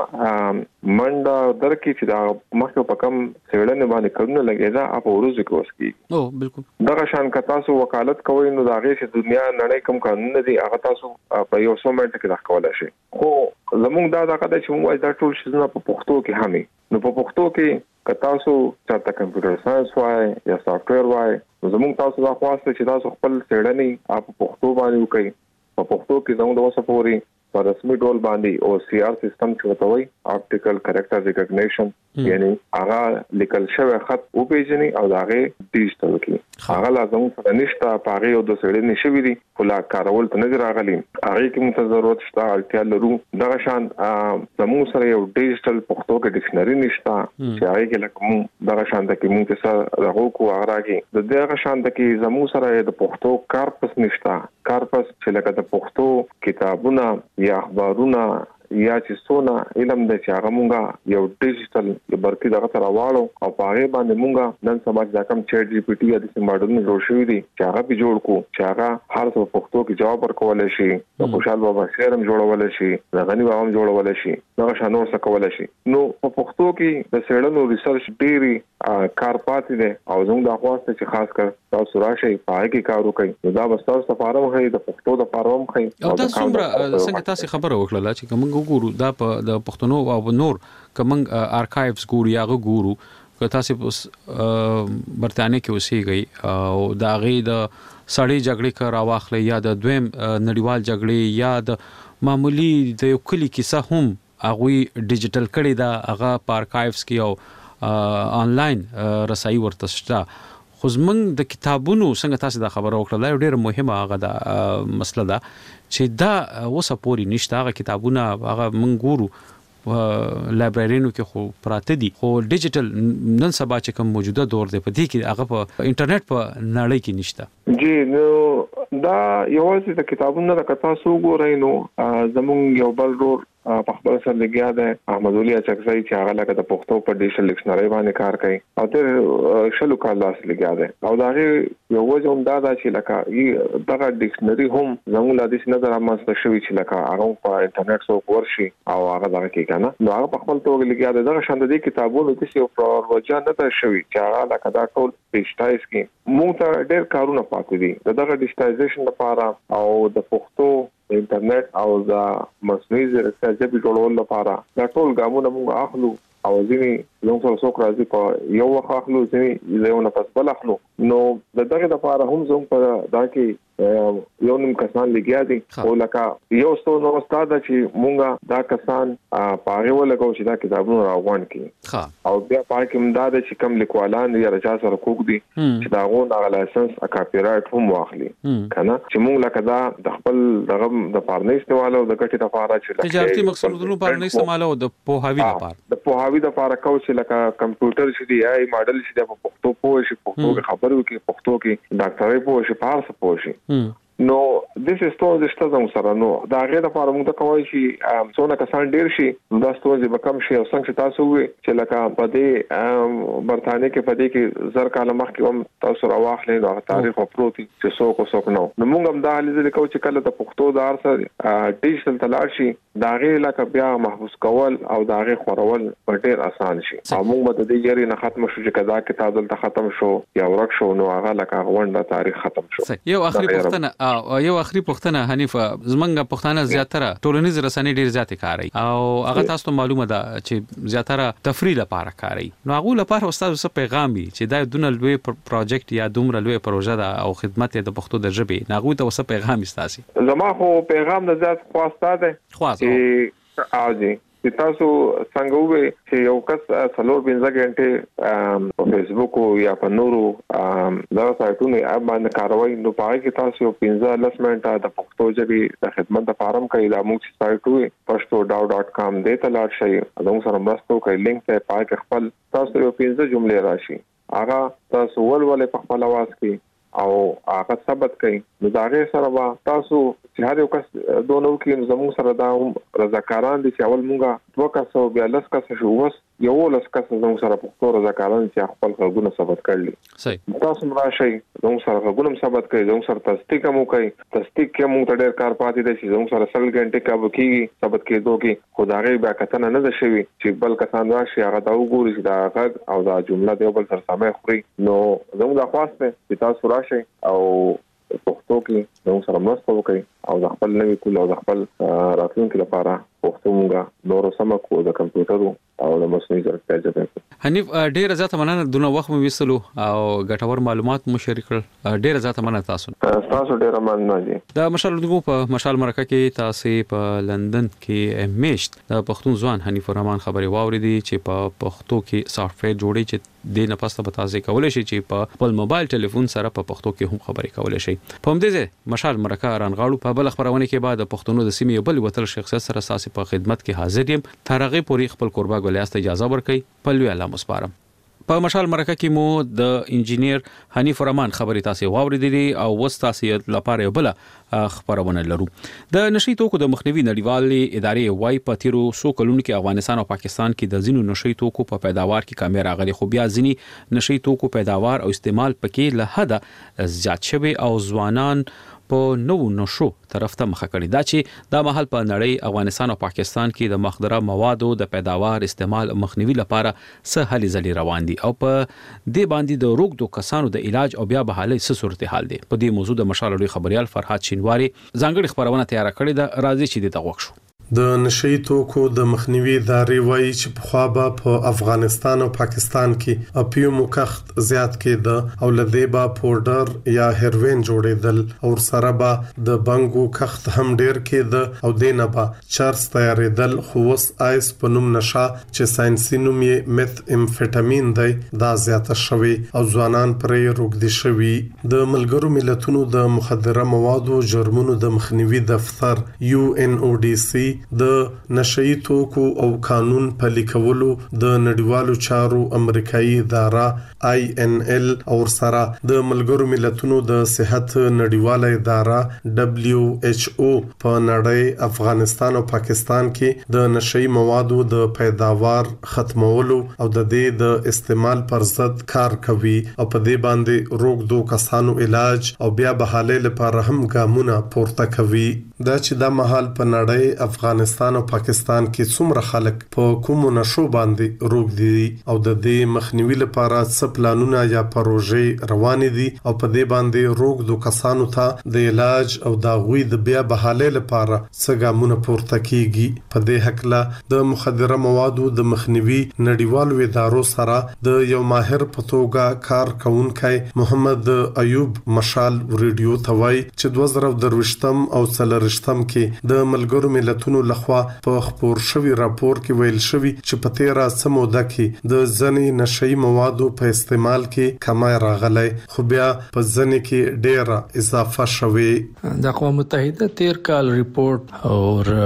منډه درکې چې دا مخکې په کم سیړنه باندې کړنه لګیدا اپ ورځ کې وسکی او بالکل دا شان که تاسو وکالت کوئ نو دا غي چې دنیا نړۍ کوم قانون دي هغه تاسو په یو څو منټ کې راکولای شي خو زموږ دا دا کده چې موږ دا ټول شي په پښتو کې همي نو په پښتو کې که تاسو چاته کمپیوټر ساينس وای یا سافټویر وای زموږ تاسو دا خواسته چې تاسو خپل سیړنی اپ پښتو باندې وکړئ په پښتو کې زموږ د وسپوري په رسمي ډول باندې او سی آر سیستم چې وتوي اپټیکل کریکټر ریکګنیشن یعنی هغه لیکل شوی خط او پیژني او هغه ډیجیټل کی هغه لازم سره نشته پاره او د سړي نشوي دي کله کارول ته نه راغلي هغه کې موږ ضرورت شته اړتیا لرو دا شان زموږ سره یو ډیجیټل پښتو کې ډکشنری نشته چې هغه کې لکه دا شان د کې موږ سره راغو کو هغه کې د دغه شان د کې زموږ سره د پښتو کارپس نشته کارپس چې لکه د پښتو کتابونه یا اخبارونه یا چې سونه علم د چې هغه مونږه یو ډیجیټل برکی دغه تر واړو او پاره باندې مونږه نن سبا د کم چیټ جی پی ټی یا د ماډلونو جوړ شوی دي چې هغه به جوړ کو چې هغه هر څه پښتو کې جواب ورکول شي او خوشحال بابا شعرم جوړول شي غنی بابا هم جوړول شي دا شانور څه کول شي نو په پښتو کې د سیړنو ریسرچ ډيري کار پاتې دي او زموږ د خواسته چې خاص کر تاسو راشي پای کې کار وکړي دا بس تاسو لپاره وه د پښتو لپاره هم خي او دا څومره څنګه تاسو خبره وکړه چې کوم ګورو دا په د پښتنو او نور کوم ارکایوز ګورو یا ګورو که تاسو برتانیې کې اوسېږئ او دا غي د سړی جګړې کار واخلې یا د دویم نړیوال جګړې یا د معمولی د یو کلی کیسه هم هغه ډیجیټل کړي دا هغه په ارکایوز کې او انلاین رسایي ورته شته خو زمنګ د کتابونو څنګه تاسو دا خبره وکړه دا ډیره مهمه هغه دا مسله ده چې دا وسه پوری نشته هغه کتابونه هغه مونږ ګورو لایبرریونو کې خو پراته دي خو ډیجیټل نن سبا چې کوم موجوده دور دی په دې کې هغه په انټرنیټ په نړۍ کې نشته جی نو دا یوازې د کتابونو د کتا سو ګورای نو زمونږ یو بل ډور په خپل سره لګیا دی احمد ولي اچکزی چې هغه لکه د پښتو په ډیجیټل ډکشنری باندې کار کوي او د شلو کال لاس لګیا دی او دا یو وجه هم دا ده چې لکه دغه ډکشنری هم زموږ لا د نظر امسته شوی چې لکه هغه په انټرنیټ سو ورشي او هغه دغه کې کنه نو هغه په خپل توګه لګیا دی دغه شاند دي کتابونو کې یو پروژه نه ده شوی چې هغه لکه دا ټول ډیجیټایز کې موږ ته ډېر کارونه پاتې دي دغه ډیجیټایزیشن لپاره او د پښتو انټرنیټ او د مصنوعي ځیرکتیا ژبې جوړولو لپاره دا ټول ګامونه موږ اخلو او ځینې زموږ سره څوک راځي په یو وخت اخلو ځینې یو نه پس بل اخلو نو د دغه لپاره هم زموږ په دا کې یو نیم کسان لګیا دي او لکه یو څو نو استاد چې مونږه دا کسان پاره ولګو چې دا کتابونه راوړل کړي او بیا پای کې امداد چې کم لیکوالان یا رچا سره کوک دي چې دا غو نه لایسنس ا کاپی رائټ هم واخلي کنه چې مونږ لکه دا د خپل دغه د پارنې استعمال او د ګټې لپاره چې تجارتي مقصدونو پارنې استعمال او د پوهاوی لپاره د پوهاوی لپاره کو چې لکه کمپیوټر چې دی آی ماډل چې د پښتو پوه شي پښتو خبرو کې پښتو کې ډاکټرۍ پوه شي فارسی پوه شي نو د څه ستو د شته سره نو دا غیر لپاره موږ ته کوي چې څونه کسان ډیر شي دا ستوځي به کم شي او څنګه تاسو وي چې لکه په دې برتانیې کې په دې کې زر کال مخکې هم تاسو راوخلې دا تاریخ او پروتي چې څوک څوک نو نو موږ هم دا حالې لیکو چې کله د پښتو د ارسه ډیجیټل تلار شي دا غیر لکه بیا محفوظ کول او دا غیر خورول ډیر اسان شي او موږ د دې یاري نه ختم شو چې کدا کتاب دلته ختم شو یا ورک شو نو هغه لکه غونډه تاریخ ختم شو یو اخري پوښتنه او یو اخري پوښتنه حنیف زمنګ پښتانه زیاتره ټولنیز رسنۍ ډیر زیات کاروي او هغه تاسو ته معلومه ده چې زیاتره تفریح لپاره کاروي نو هغه لپاره استاد څه پیغام وي چې دا دونه لوی پروژیکټ یا دومره لوی پروژه ده او خدمت د پښتو د ژبې هغه ته څه پیغام استاسي زما خو پیغام د ذات خواسته ده خواسته اوځي چې تاسو څنګه وې چې یو کس څلور پنځه غنټه په فیسبوک او یا په نورو دا سایټونو باندې کاروي نو پای کې تاسو پنځه لس منټه د پښتو ژبې د خدمت لپاره کوي دا موږ سایټ وې پښتو ډاو ډاټ کام دې ته لاړ شئ دا سره مرسته کوي لینک ته پای کې خپل تاسو یو پنځه جملې راشي هغه تاسو ول ول په خپل आवाज کې او هغه ثبت کړئ نو دا غي سره وا تاسو چې هر یو کس دونو کې زموږ سره دا رضاکاران دي چې اول مونږه دوه کسو بیا لس کس شو وس یو لس کس زموږ سره پښتو رضاکاران چې خپل غوونه ثبت کړل صحیح تاسو راشئ زموږ سره غوونه ثبت کړئ زموږ سره تصدیق مو کوي تصدیق کې مونږ ته ډېر کار پاتې دي چې زموږ سره سل غنټه کا وکیږي ثبت کېدو کې خدای بیا کتنه نه ده شوی چې بل کسان راشي هغه دا وګوري چې دا غږ او دا جمله دی بل سره سمه خوري نو زموږ د خواسته چې تاسو راشئ او پښتو کې زموږ سره مرسته وکړئ او د خپل نوي کول او د خپل راتلونکي لپاره پښتو موږ نور سم کو د کمپیوټر او د مصنوعي ځیرکتیا ژبه حنیف ډیر زیاته مننه دونه وخت مو وسلو او ګټور معلومات مو شریک کړل ډیر زیاته مننه تاسو تاسو ډیر مننه دي د مشال دغه په مشال مرکه کې تاسو په لندن کې میشت د پښتون ځوان حنیف الرحمن خبري واوریدي چې په پښتو کې سافټویر جوړي چې د نه پاسته به تاسو کولای شئ چې په خپل موبایل ټلیفون سره په پښتو کې هم خبري کولای شئ په همدې ځای مشال مرکه رانغاړو په بل خبرونه کې بعد پښتونو د سیمې بل وتل شخصیت سره اساسي په خدمت کې حاضر یم ترغه پوری خپل قربا ګلیاست اجازه ورکړي په لوی الله مسپارم په مشال مرکه کې مو د انجینیر حنیف الرحمن خبري تاسو واوریدلې او وستاسیت لپاره بل خبرونه لرو د نشي توکو د مخنیوي نړیوالې ادارې وای په تیرو سو کلونو کې افغانستان او پاکستان کې د زینو نشي توکو په پیداوار کې کمی راغلي خو بیا ځینی نشي توکو پیداوار او استعمال پکې له حد زیات شوی او ځوانان په نو نشو طرف ته مخه کړی دا چې د محل په نړۍ افغانستان او پاکستان کې د مخدره موادو د پیداوار استعمال مخنیوي لپاره څه هلي ځلې روان دي او په دې باندې د روغ دو کسانو د علاج او بیا بحالي څه صورتحال دي په دې موضوع د مشال لوی خبريال فرحات شینواری ځانګړي خبرونه تیار کړې ده راځي چې د تغوښ شو د نشي توکو د مخنیوي ادارې وایي چې په خوا به په افغانستان او پاکستان کې اپیوم کښت زیات کېده او لدې به پودر یا هیروین جوړېدل او سره به د بنګو کښت هم ډیر کېده او دینه به چرس تیارېدل خو وس آیس په نوم نشه چې ساينسي نوم یې میث امفیټامین دی دا زیاته شوی او ځوانان پرې روږدي شوی د ملګرو ملتونو د مخدره موادو جرمونو د مخنیوي دفتر یو ان او ډي سي د نشئی توکو او قانون پلي کولو د نړیوالو چارو امریکایي اداره آی ان ایل او سره د ملګرو ملتونو د صحت نړیواله اداره دبليو ایچ او په نړۍ افغانستان او پاکستان کې د نشئی موادو د پیداوار ختمولو او د دې د استعمال پر ضد کار کوي او په دې باندې روغ دو کسانو علاج او بیا بحاله لپاره هم ګامونه پورته کوي. دا چې د محل په نړۍ افغانستان او پاکستان کې څومره خلک په کومو نشو باندې روغ دي او د دې مخنیوي لپاره څه پلانونه یا پروژې روان دي او په دې باندې روغ دو کسانو ته د علاج او د غوي د بیا بحاله لپاره څه ګامونه پورته کیږي. په دې حق له د مخدره موادو د مخنیوي نړیوالو ادارو سره د یو ماهر په توګه کار کوونکی محمد ایوب مشال ریډیو توای چې دوه زره درويشتم او څلورشتم کې د ملګرو ملتونو لخوا په خبر شوی راپور کې ویل شوی چې په تیرا سموده کې د ځنې نشئی موادو په استعمال کې کمای راغلی خو بیا په ځنې کې ډېر اضافه شوی. د اقوام متحده تیر کال ریپورت او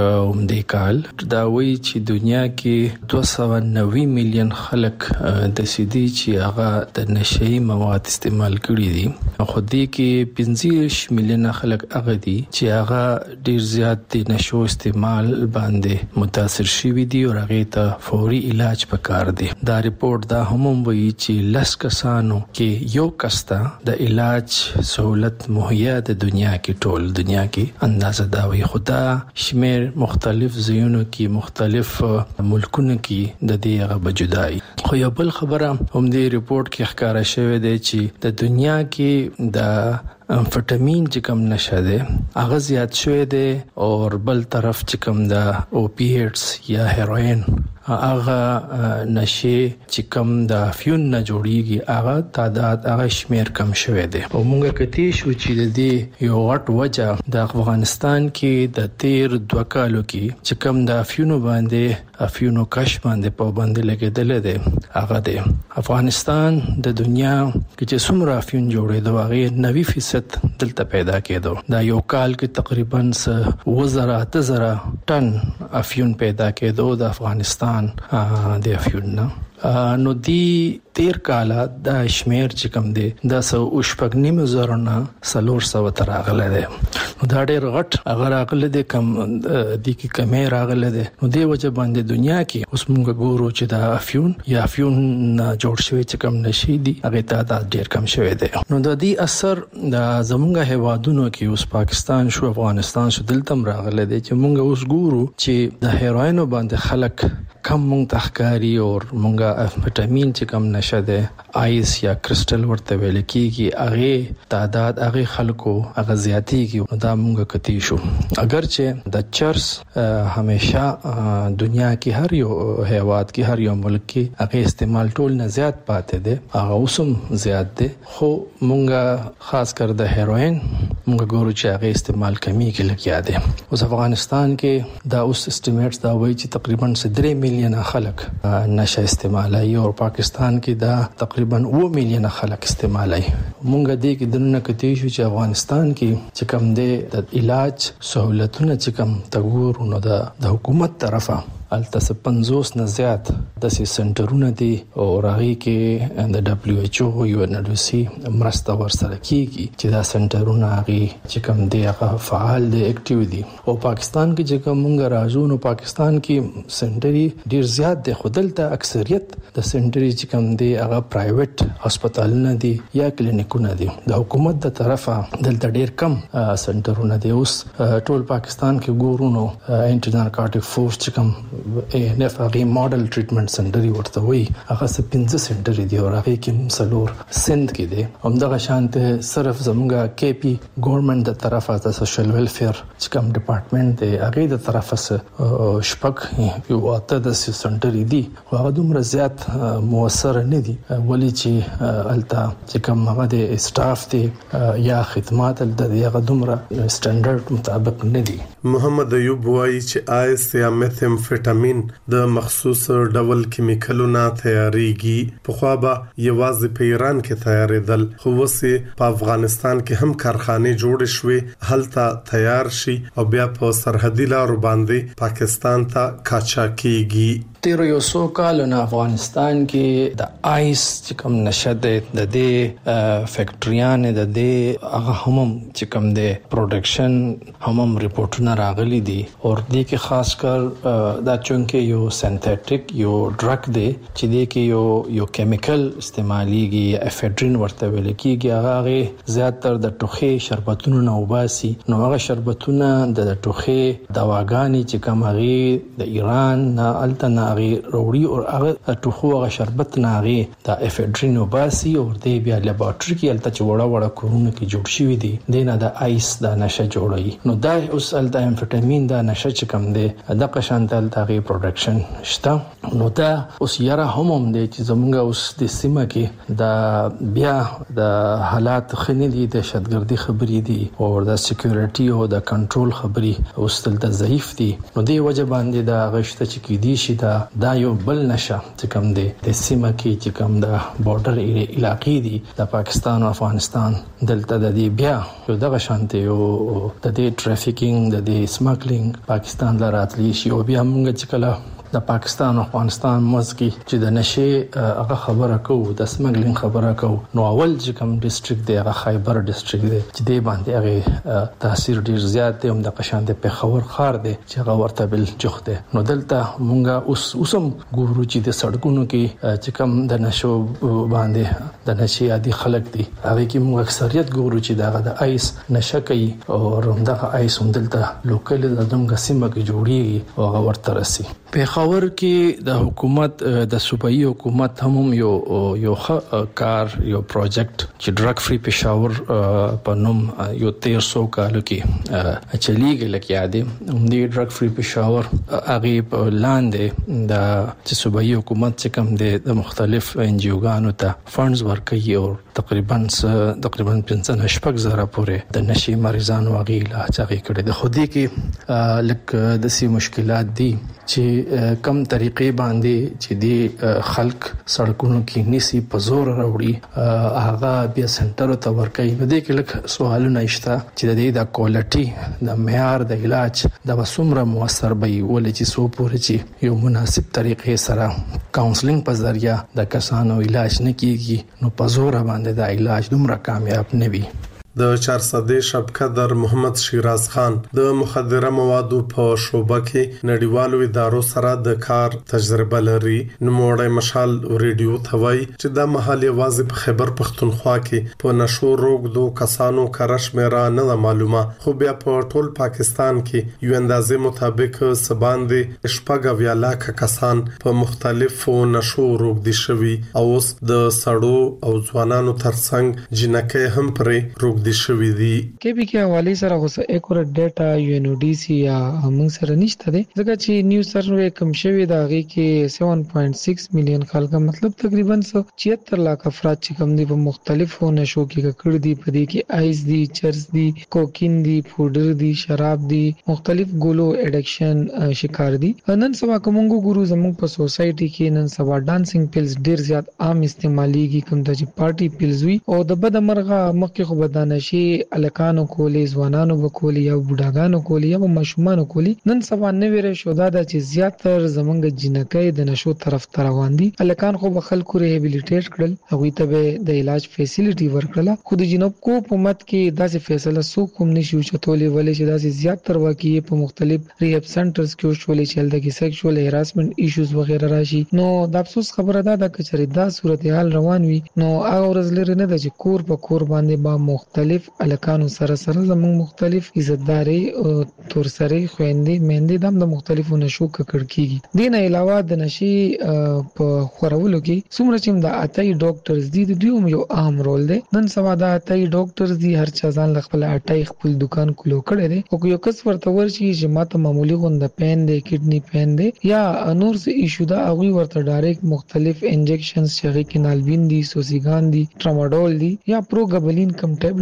اومدې کال دا وایي چې دنیا کې دوه سوه نوي میلیون خلک د سیدي چې هغه د نشئی مواد استعمال کړي دي خو دې کې پنځه میلیون خلک هغه دي چې هغه ډیر زیات د نشو استعمال باندې متاثر شوي دي او هغه ته فوري علاج پکار دي. دا ریپورت دا هم وایي چې لس کسانو کې یو کستا د علاج سہولت مهیا د دنیا کې ټول دنیا کې اندازه دا وایي. خدا شمیر مختلف ځایونو کې مختلف ملکونو کې د دې هغه بجدای. خو یو بل خبره هم د ریپورت کې ښکارا شوې ده چې د دنیا کې د امفیټامین چې کوم نشه ده هغه زیات شوی دی او بل طرف چې کوم د اوپیټس یا هیروین هغه نشه چې کوم د افیون نه جوړیږي هغه تعداد هغه شمیر کم شوی دی. او موږ کتی شو چې د دې یو غټ وجه د افغانستان کې د تیر دوه کالو کې چې کوم د افیونو باندې افیونو کش باندې پابند لګیدل دي هغه دی. افغانستان د دنیا کې چې څومره افیون جوړېدو هغه نوي فیصد دلته پیدا کېدو. دا یو کال کې تقریبا وزره اتزره ټن افیون پیدا کېدو د افغانستان د افیون نه. نو دی تیر کاله د شمیر چې کوم دی د سو شپږ زره نه څلور سوه تر راغله دی. نو دا ډېر غټ هغه راغله دی کم د کی کمې راغله دی. نو دی وجه باندې دنیا کې اوس موږ ګورو چې د افیون یا افیون جوړ شوی چې کوم نشي دي هغه تعداد ډېر کم شوی دی. نو د دې اثر د زمونږ هیوادونو کې اوس پاکستان شو افغانستان شو دلته راغله دی چې موږ اوس ګورو چې د هیروین باندې خلک کم مونږ تخکاری او مونږه امفیټامین چې کم نشه ده آیس یا کرسټل ورته ویل کیږي هغه تعداد هغه خلکو هغه زیاتیږي. دا مونږ کتی شو اگر چې د چرس همیشه دنیا کې هر یو هیواد کې هر یو ملک کې هغه استعمال ټول نه زیات پاتې ده هغه اوسم زیات ده خو مونږه خاص کر د هیروین مونږ ګورو چې هغه استعمال کمی کې لګیا ده. اوس افغانستان کې دا اوس استیمیټس دا وایي چې تقریبا درې میلیون خلک نشه استعمالي او پاکستان کې دا تقریبا اوه میلیون خلک استعمالي. مونږ دې کې دنه کتی شو چې افغانستان کې چې کوم د علاج سہولتونه چې کوم تګور نو د حکومت طرفه الته پنځوس نه زیات د سنټرونه دي او راغي کې د دبليو ایچ او یو ان ډي سي مرسته ورسره کیږي چې دا سنټرونه هغه چې کوم دی هغه فعال دي اکټیو دي. او پاکستان کې چې کوم موږ راځو نو پاکستان کې سنټري ډیر زیات دي خودلته اکثریت د سنټري چې کوم دی هغه پرایویټ هسپتالونه دي یا کلینیکونه دي. د حکومت د طرفه دلته ډیر کم سنټرونه دي. اوس ټول پاکستان کې ګورو نو انټي نارکوټیک فورس چې کوم اے ان اف هغه ماډل ټریټمنټ سنټر ورته وي هغه سپینځه سنټر دی او هغه کې مسلور سند کې دی. همدغه شانته صرف زموږه کې پی ګورنمنت د طرفه د سوشل ویلفیر چې کوم ډپارټمنټ دی هغه د طرفه شپږ یو اته د سنټر دی هغه دومره زیات موثر نه دي ولی چې التا چې کوم هغه د سټاف دی یا خدمات د هغه دومره سټانډرډ مطابق نه دي. محمد ایوب وایي چې آیس یا میثامفیټامین امفیټامین د مخصوص ډول کیمیکلونو تیاریږي. په خو به یوازې په ایران کې تیارېدل، خو وسې په افغانستان کې هم کارخانه جوړ شوې، هلته تیار شي او بیا په سرحدي لارو باندې پاکستان ته کاچا کیږي. تیر یو څو کال نه افغانستان کې د آیس چې کوم نشد د دې فیکټریان د دې هغه هم چې کوم د پروډکشن هم ریپورتونه راغلي دي او دې کې خاص کر دا چونکه یو سنتیټیک یو ډرګ دی چې دې کې یو یو کیمیکل استعماليږي، افیډرین ورته ویل کېږي. هغه زیاتره د ټوخي شربتونو نه وباسي. نو هغه شربتونه د ټوخي دواګانې چې کوم هغه د ایران نه الته هغه وروړي او هغه ټوخو هغه شربت نه هغه د افیډرین وباسي او د بیا لیبارټری کې الته چې وړه وړه کورونه کې جوړ شوی دي دینه د آیس د نشه جوړي. نو دا اوس الته امفیټامین د نشه چې کوم دی د قشانتل تاغي پروډکشن شته. نو دا اوس یاره هم هم دی چې زمونږ اوس د سیمه کې د بیا د حالات خنې دي، د شتګردي خبرې دي او د سکیورټي او د کنټرول خبرې اوس تل ضعیف دي. نو دی وجه باندې د غشته چې کې دي شي دا دا یو بل نشه چې کوم دی د سیمه کې چې کوم د بارډر علاقې دي د پاکستان او افغانستان دلته د دې بیا یو دغه شانتي او د دې ټرافیکینګ د دې سمګلینګ پاکستان لراتلی شي او بیا موږ چې کله د پاکستان او افغانستان مزګي چې د نشه هغه خبره کوو د سمګلینګ خبره کوو نو اول چې کوم ډیسټریکټ دی هغه خیبر ډیسټریکټ دی چې دی باندې هغه تاثیر ډیر زیات دی. هم د قشان د پیښور خار دی چې هغه ورته بل جوخ دی. نو دلته مونږه اوس اوسم ګورو چې د سړکونو کې چې کوم د نشو باندې د نشي عادي خلک دي هغه کې موږ اکثریت ګورو چې دغه د آیس نشه کوي او رمدغه آیس هم دلته لوکل د دمګه سیمه کې جوړي او هغه ورته رسي. پیښور کې د حکومت د صوبایي حکومت هم یو یو کار یو پروجیکټ چې ډرګ فری پیښور په نوم یو تیر سو کالو کې چلیږي لکه یادې هم دی ډرګ فری پیښور هغه په لاندې د صوبایي حکومت چې کوم د مختلف ان جی اوګانو ته فندز ورکوي او تقریبا تقریبا پنځه شپږ زره پورې د نشي مریضانو هغه علاج هغه کړي. د خودي کې لکه د سي مشکلات دي چې کم طریقې باندې چې دی خلک سړکونو کې نسی په زور راوړي هغه بیا سنټر ته ورکوي. نو دې کې لکه سوالونه شته چې د دې د کوالټي د معیار د علاج د وسومره موثر به ولې چې سو پورې چې یو مناسب طریقې سره کاونسلینګ په ذریعہ د کسانو علاج نه کیږي نو په زور باندې د علاج دومره کامیاب نه وي. د چارسدې شبقدر محمد شیراز خان د مخدره موادو په شوبه کې نړیوالو ادارو سره د کار تجربه لري. نوموړی مشال ریډیو ته وایي چې د محل یوازې په خیبر پښتونخوا کې په نشو روغدو کسانو کارش میرا نه معلومه خو بیا په ټول پاکستان کې یو اندازې مطابق سباندې شپږ ویا لاک کسان په مختلفو نشو روغدي شوي او اوس د سړو او ځوانانو ترڅنګ جنکه هم پرې روغدي شوی دی. کې به کې حواله سره اوس اکورټ ډیټا یو ان او ډي سي یا موږ سره نشته دی ځکه چې نیو سروې کم شوی دا غي کې سیون پوینټ سکس میلیون خلک مطلب تقریبا یک سو چوهتر لک افراد چې کم دي په مختلفو نشو کې کړ دي په دې کې آیس دي چرس دي کوکین دي پودر دي شراب دي مختلف ګولو اډکشن شکار دي. نن سبا کومګو ګورو زموږ په سوسايټي کې نن سبا ډانسینګ پیلز ډیر زیات عام استعماليږي کوم د پارټي پیلز وي او د بد مرغه مخکې خو بدانه شي الکانو کولی ځوانانو وکولي یا بوډاګانو کولی یا ماشومانو کولی. نن سبا نوې شو دا چې زیاتر زمونږ جنکې د نشو طرف ته روان دي. الکان خو خلکو ریهابیلیټیټ کړل هغه ته د علاج فیسیلیټي ورکړه خو د جنوب کو په مت کې داسې فیصله سو کوم نشي چتولې ولې چې داسې زیاتر واقعي په مختلف ریهاب سنټرز کې شولې چې د سیکشوال هراسمنت ایشوز وغیرہ راشي. نو د افسوس خبره ده د کچري دا صورتحال روان وي نو هغه ورځ لري نه د چې کور په کور باندې با مختلف الکانو سره سره زموږ مختلف عزتداري او تور سره خويندې مېندې دم د مختلفو نشو ککړ کیږي. دین علاوه د نشي په خورولو کې څومره چې د اتای ډاکټرز دي د دوی یو اهم رول دی. نن سبا د اتای ډاکټرز دي هر چا ځان خپل اتای خپل دکان کولو کړی دی او یو کس ورته ورشي چې ماته معمولی غوند پین دی کډنی پین دی یا نور څه ایشو دا هغه ورته ډایرکټ مختلف انجکشنز چې کې نالبین دي سوسیګان دي ټراماډول دي یا پروګابلین کم ټابلیټ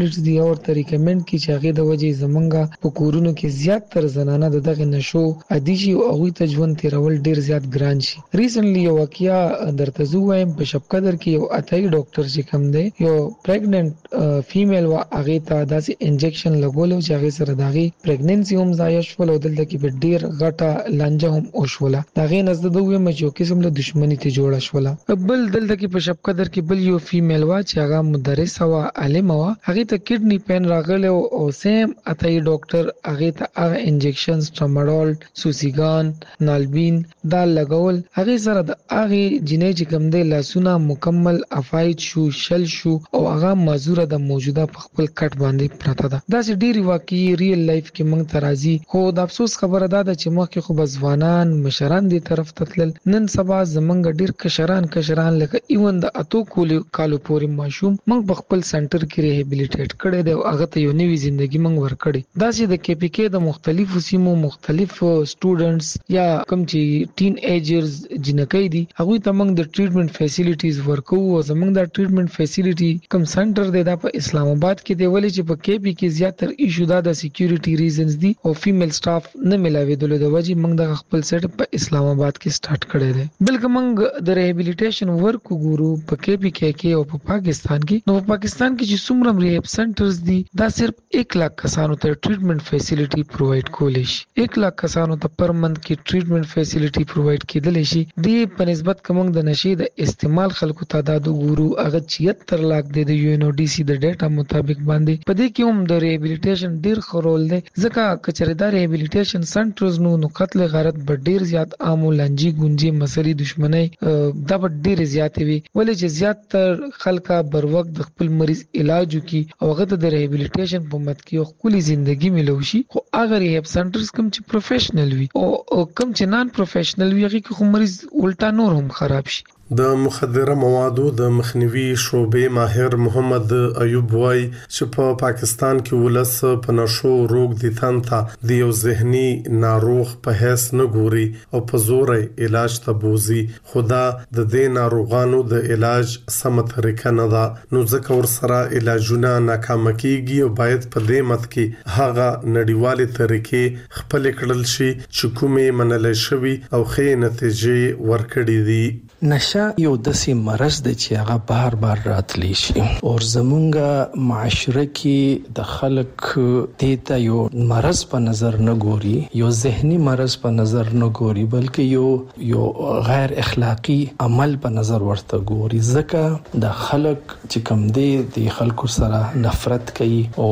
ټابلیټس دی او ته ریکمند کی چې هغه د وجې زمونږه په کورونو کې زیات تر زنانه د دغه نشو عادي شي او هغه ته ژوند تیرول ډیر زیات ګران شي. ریسنټلی یو واقعیا درته زو وایم په شپ قدر کې یو اتای ډاکټر چې کوم دی یو پریګننٹ فیمیل وا هغه ته داسې انجکشن لګولو چې هغه سره داغي پریګننسي هم ضایع شول او دلته کې په ډیر غټه لانجه هم وشوله. داغه نزد دوه مې یو قسم له دښمنی ته جوړه شوله. بل دلته کې په شپ قدر کې بل یو فیمیل وا چې هغه مدرس وا عالم وا هغه ته کډنی پین راغله او سیم اتای ډاکټر هغه ته هغه انجکشنز ټراماډول سوسیګان نالبین دا لګول هغه سره د هغه جنې چې کوم دی لاسونه مکمل افایت شو شل شو او هغه مازوره د موجوده په خپل کټ باندې پراته ده. دا چې ډیری واقعي ریل لایف کې موږ ترازی خو د افسوس خبره ده چې مخکې خو بزوانان مشران دي طرف تتل نن سبا زمونږ ډیر کشران کشران لکه ایون د اتو کولو کالو پورې ماشوم موږ په خپل سنټر کې ریهابیلیټیټ کړي دی او هغه ته یو نوې ژوندۍ موږ ورکړي. دا چې د کې پی کې د مختلفو سیمو مختلف سټوډنټس یا کوم چې ټین ایجرز جنکې دي هغه ته موږ د ټریټمنټ فیسیلیټیز ورکو او زمونږ د ټریټمنټ فیسیلیټي کوم سنټر دی دا په اسلام آباد کې دی ولې چې په کې پی کې زیاتره ایشو دا د سکیورټي ریزنز دي او فیمیل سټاف نه ملاویدل د وجې موږ د خپل سیټ په اسلام آباد کې سٹارټ کړی دی. بلکې موږ د ریهابیلیټیشن ورک ګورو په کې پی کې کې او په پاکستان کې نو په پاکستان کې چې څومره ریهاب سنټرز دي دا صرف एक लाख کسانو ته ټریټمنټ فیسیلیټي پرووایډ کولای شي. एक लाख کسانو ته پر منث کې ټریټمنټ فیسیلیټي پرووایډ کېدل شي. د په نسبت کوم د نشي د استعمال خلکو تعداد ګورو هغه چوهتر लाख د یو ان او ډي سي د ډیټا مطابق باندې په دې کې هم د ریهابیلیټیشن ډیر خورول دی ځکه کچریدار ریهابیلیټیشن سنټرز نو نو قتل غارت به ډیر زیات عام لنجي ګونجي مسلې دښمنۍ دا به ډیر زیات وي ولې چې زیات تر خلکا بر وخت د خپل مریض علاج وکي او هغه د ریهابیلیټیشن په مت کې خپل ژوندۍ ملوشي. خو هغه ریهاب سنټرز کوم چې پروفیشنل وي او کوم چې نان پروفیشنل وي هغه کې مریض الټا نور هم خراب شي. د مخدره موادو د مخنیوي شعبې ماهر محمد ایوب وای چې په پا پاکستان کې ولس په نشو روغ دي تنتا د یو ذهني ناروغ په هیڅ نه ګوري او په زور علاج ته بوزي. خدا د دې ناروغانو د علاج سم طریقه نه ده نو ځکه ور سره علاجونه ناکام کیږي او باید په دې مت کې هغه نړیوالې طریقې خپل کړل شي چې کومې منل شوی او ښه نتیجې ورکړي دي. نشه یو داسې مرض دی چې هغه بار بار راتلی شي او زمونږ معاشره کې د خلک دیتا یو مرض په نظر نه ګوري یو ذهني مرض په نظر نه ګوري بلکې یو یو غیر اخلاقی عمل په نظر ورته ګوري ځکه د خلک چې کوم دی د خلکو سره نفرت کوي او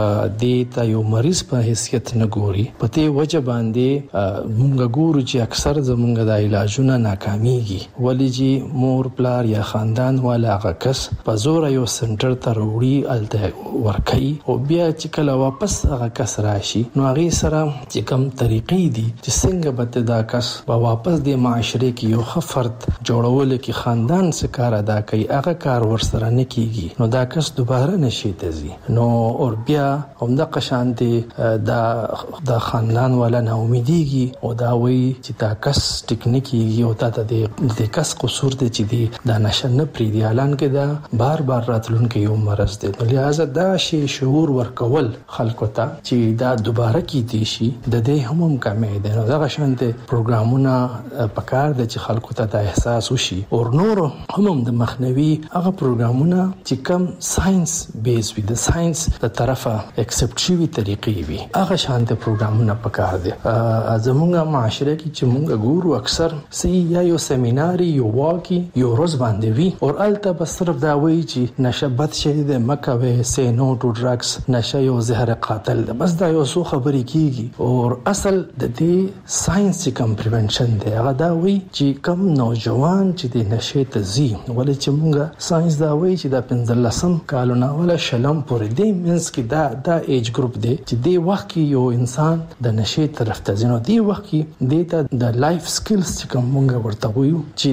دیتا یو مریض په حیثیت نه ګوري. په دې وجه باندې موږ ګورو چې اکثر زمونږ د علاجونه ناکاميږي ولې چې مور پلار یا خاندان والا هغه کس په زور یو سنټر ته وروړي الته ورکي او بیا چې کله واپس هغه کس راشي نو هغه سره چې کوم طریقې دي چې څنګه به دا کس په واپس د معاشره کې یو خفرت جوړول کې خاندان څخه کار ادا کوي هغه کار ورسره نه کیږي نو دا کس دوباره نشي تزي نو او بیا همدا قشانتي دا د خاندان والا نه امیديږي او دا وایي چې دا کس ټیکنیکی یو تا د کس قصور دی چې دی دا نشه نه پری دی اعلان کې دا بار بار راتلونکي یو مرز دی. لہذا دا شی شعور ورکول خلکو ته چې دا دوباره کیږي شي د دې هم هم کمې ده. نو دا شانته پروګرامونه پکار دي چې خلکو ته دا احساس وشي او نور هم هم د مخنیوي هغه پروګرامونه چې کم ساينس بیس وي د ساينس د طرفه اکسپټ شوی طریقې وي هغه شانته پروګرامونه پکار دي. زموږه معاشره کې چې موږ ګورو اکثر سي یا یو سیمینار یو واقعي یو روز باندې وی او الته بس صرف دا وایي چې نشه بد شي د مکوي سي نو ټو ډرګز نشه یو زهر قاتل ده بس دا یو څو خبرې کیږي او اصل د دې ساينس کم پریونشن دی هغه دا وایي چې کم نوجوان چې د نشه ته زی ولې چې موږ ساينس دا وایي چې د پنځلسم کالونه ولا شلم پورې دی مینس کې دا دا ایج ګروپ دی چې دی وخت کې یو انسان د نشه طرف ته ځي نو دی وخت کې د د لایف سکلز چې کوم موږ ورته وایو چې دغه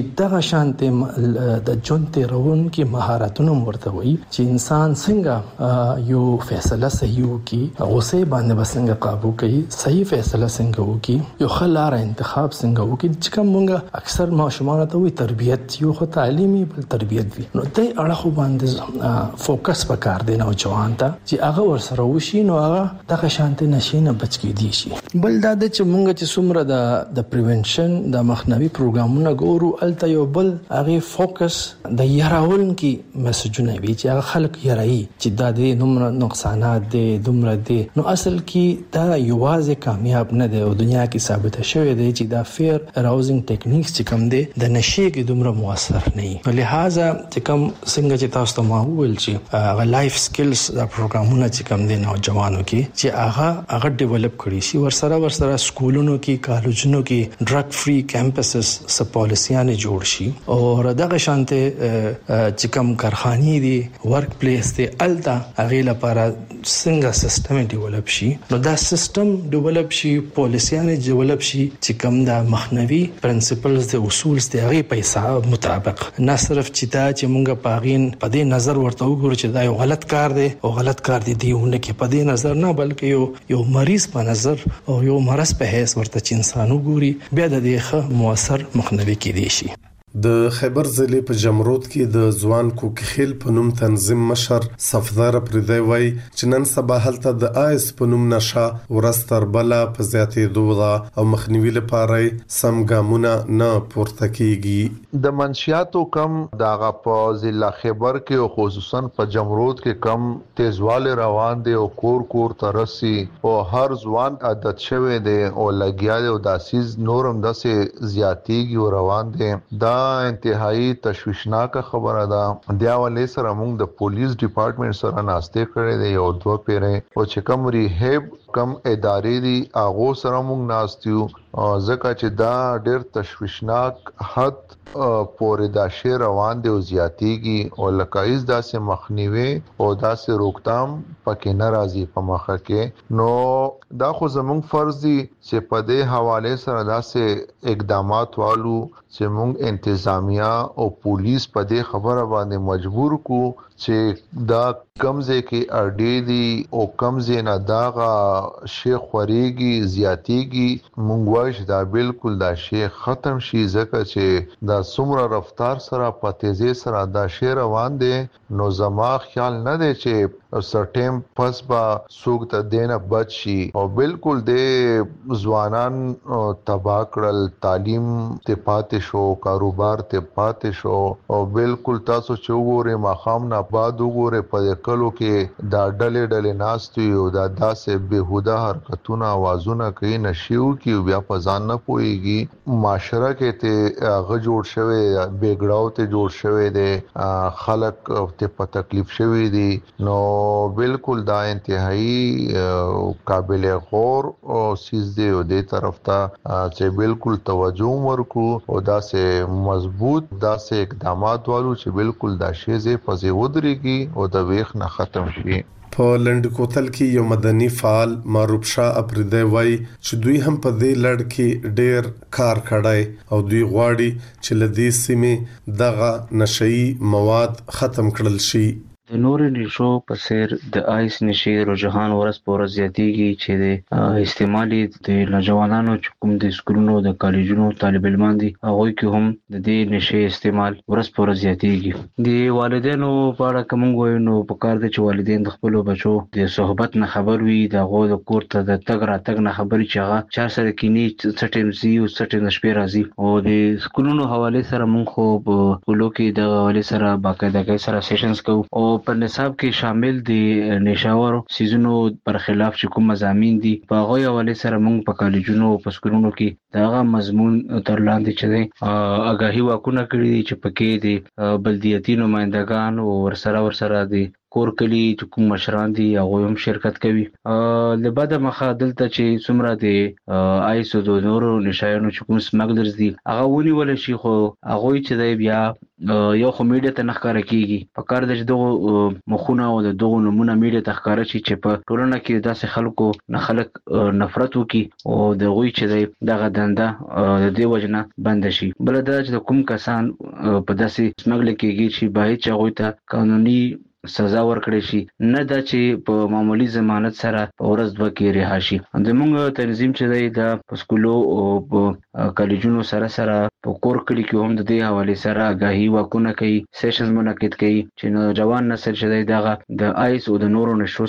دغه شانته د جون تیرون کې مهارتونه ورته وي چې انسان څنګه یو فیصله صحیح وکي، غصه باندې بسنګ قابو کوي، صحیح فیصله څنګه وکي، یو خلار انتخاب څنګه وکي، چې کوم موږ اکثر ماشومان ته وي تربيت یو خو تعلیمي بل تربيت وي، نو دې اړه خو باندې فوکس وکړ دی نو جوان ته چې هغه ورسره وشي نو هغه دغه شانته نشینه بچ کېدی شي. بل دا د چې موږ چې څومره د د پریونشن د مخنیوي پروګرامونه ګورو الته یو بل هغه فوکس د یراول کې میسجونه وی چې هغه خلک یراي چې دا د نومره نقصانات دي دومره دي، نو اصل کې دا یوازې کامیاب نه دی او دنیا کې ثابت شوی دی چې دا فیر اراوزینګ ټیکنیکس چې کوم دي د نشي کې دومره موثر نه وي. لہذا چې کوم څنګه چې تاسو ته ما وویل چې هغه لایف سکلز د پروګرامونه چې کوم دي نوجوانو کې چې هغه هغه ډیولپ کړي شي، ورسره ورسره سکولونو کې کالجونو کې ډرګ فری کیمپسز سپ پالیسیانه جوړ شي او دغه شانته چې کوم کارخانې دي ورک پلیس دي الته هغه لپاره څنګه سیستم ډیولپ شي، نو دا سیستم ډیولپ شي، پالیسیانه ډیولپ شي چې کوم دا مخنوي پرنسپلز د اصول ستغي پیسې مطابق، نه صرف چې دا چې مونږه پاغین په دې نظر ورته وګورو چې دا یو غلط کار دی او غلط کار دی دیونه کې په دې نظر نه، بلکې یو یو مریض په نظر او یو مرض په حیث ورته چې انسان وګوري بیا د دې ښه موثر مخنوي کېدی شي. د خیبر ضلع په جمرود کې د ځوان کوکخیل په نوم تنظیم مشر صفدار پردی وای چې نن سبا هلته د آیس په نوم نشه ورستر بلا په زیاتې دوغه او مخنیوي لپاره سم ګامونه نه پورته کیږي. د منشیاتو کم داغه په ضلع خیبر کې او خصوصا په جمرود کې کم تیزواله روان دي او کور کور ترسي او هر ځوان عادت شوه دي او لګیا دي او داسیز نورم داسې زیاتیږي او روان دي. دا انتهایی تشویشناک خبره ده. د اولې سره موږ د پولیس ډپارټمنټ سره ناشته کړې ده یو دوه پیره او چې کوم ریهب کم ادارې دي هغه سره موږ ناستیو ځکه چې دا ډېر تشویشناک حد پورې دا شی روان دي او زیاتیږي او لکایز داسې مخنیوي او داسې روکتام پکې ناراضي په مخه کې، نو دا خو زموږ فرض دي چې په دې حواله سره داسې اقدامات والو چې موږ انتظامیه او پولیس په دې خبره باندې مجبور کو چې دا کمزې کې اړې دي او کمزې نه داغه شیخ خوريږي زیاتیږي، مونږ وایو دا بالکل دا شی ختم شي ځکه چې دا څومره رفتار سره په تیزی سره دا شی روان دي، نو زما خیال نه دی چې سرټیم پس با سوق ته دینه بچ شي او بالکل د ځوانان تبا کړل، تعلیم ته پاتې شو، کاروبار ته پاتې شو او بالکل تاسو چې وګورئ ماخام نه بعد وګورئ په کلو کې دا ډلې ډلې ناستي او دا داسې بهوده حرکتونه اوازونه کوي نشيو کې بیا په ځان نه پويږي، معاشره کې ته غ جوړ شوی بیګړاو ته جوړ شوی دی، خلک ته په تکلیف شوی دي، نو بالکل دا انتهایی قابل غور او سیز دی او دې طرف ته چې بالکل توجه ورکو او دا سه مضبوط دا سه اقدامات والو چې بالکل دا شی زه پځې ودرېږي او د ویخ نه ختم شي. په لند کوتل کې یو مدني فعال معروف شاه اپریدی وای چې دوی هم په دې لړ کې ډېر کار کړای او دوی غواړي چې لدې سیمه دغه نشئی مواد ختم کړل شي. د نور نشو په سیر د آیس نشي رجحان ورځ په ورځ زیاتیږي چې د استعمالي د نوجوانانو چې کوم د سکولونو د کالجونو طالب علمان دي هغه کې هم د دې نشي استعمال ورځ په ورځ زیاتیږي. د والدینو په اړه کوم وایو نو په کار دي چې والدین د خپل بچو د صحبت نه خبر وي، د غو د کور ته د تګ را تګ نه خبري چې هغه چا سره کینی سټیم زی او سټیم شپې راځي او د سکولونو حواله سره مونږ خو په کولو کې د حواله سره باقاعده سره سیشنز کوو او په نصاب کې شامل دي نشاور سيزونو پر خلاف چې کوم مضامین دي په هغه حواله سره موږ په کالجونو او په سکولونو کې داغه مضمون تر لاندې چې دی آگاهي واکونه کړی دي چې پکې دي بلدیاتي نمائندگان او ورسره ورسره دي کور کلی چې کوم مشران دي هغه هم شرکت کوي. د بده مخه دلته چې څومره د آیسو د نورو نشایانو چې کوم سمګلرز دي هغه ونیول شي خو هغه چې دی بیا یو خو میډیا ته نخکاره کیږي په کار د دغه مخونه او د دغه نمونه میډیا ته ښکاره شي چې په ټولنه کې داسې خلکو نه خلک نفرت وکي او د غوي چې دی دغه دنده د دې وجنه بند شي. بل دا چې کوم کسان په داسې سمګل کېږي چې باید چې هغه ته قانوني سزا ورکړي شي نه دا چې په معمولی ضمانت سره په ورځ دوه کې رها شي. زموږ تنظیم چې دی دا په سکولو او په کالجونو سره سره په کور کلی کې هم د دې حواله سره آگاهي واکونه کوي سیشنز منعقد کوي چې نوجوان نسل چې دی دغه د آیس او د نورو نشو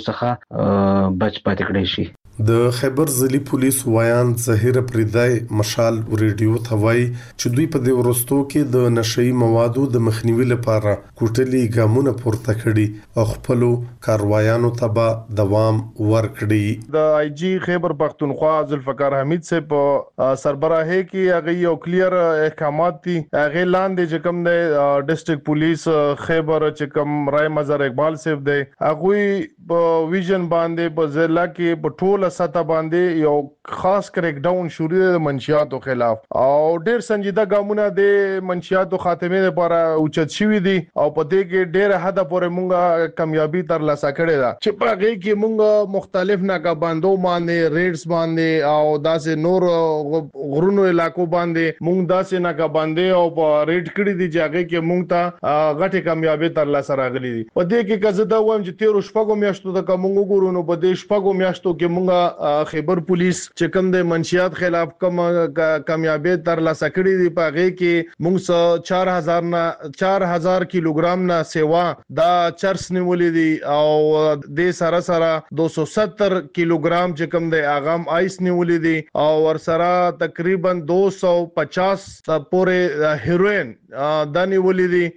څخه بچ پاتې کړي شي. د خیبر ضلعي پولیس وایان ظهیر پریدای مشال ریډیو ته وایي چې دوی په دې ورستو کې د نشئی موادو د مخنیوي لپاره کوټلي ګامونه پورته کړي او خپل کاروایانو ته به دوام ورکړي. د آی جی خیبر پختونخوا ذوالفقار حمید سے په سربراهي کې هغه یو کلیر احکامات دي هغه لاندې چې کوم د ډیسټریکټ پولیس خیبر چې کوم رای مظهر اقبال صاحب دی هغه په ویژن باندې په ضلع کې په ټول سطح باندې یو خاص کریک ډاون شروع د منشیاتو خلاف او ډیر سنجیده ګامونه د منشیاتو خاتمه لپاره اوچت شوی دي او په دې کې ډیر حد پورې مونږه کامیابی تر لاسه کړې ده چې په هغه کې مونږ مختلف ناکابندو باندې ریډز باندې او داسې نور غرونو علاقو باندې مونږ داسې ناکابندې او په ریډ کړې دي چې هغه کې مونږ ته غټه کامیابی تر لاسه راغلي دي. په دې کې کزه دا وایم چې تیر شپږو میاشتو د کوم وګورونو په دې شپږو میاشتو کې مونږ خیبر پولیس چې کوم د منشیات خلاف کوم کامیابی تر لاسه کړې دي په هغه کې موږ چار هزار نه چار هزار کیلوګرام نه سیوا دا چرس نیولې دي او د سره سره دوه سوه ستر کیلوګرام چې کوم د اغام آیس نیولې دي او ور سره تقریبا دوه سوه پچاس پورې هیروین دا نیولې دي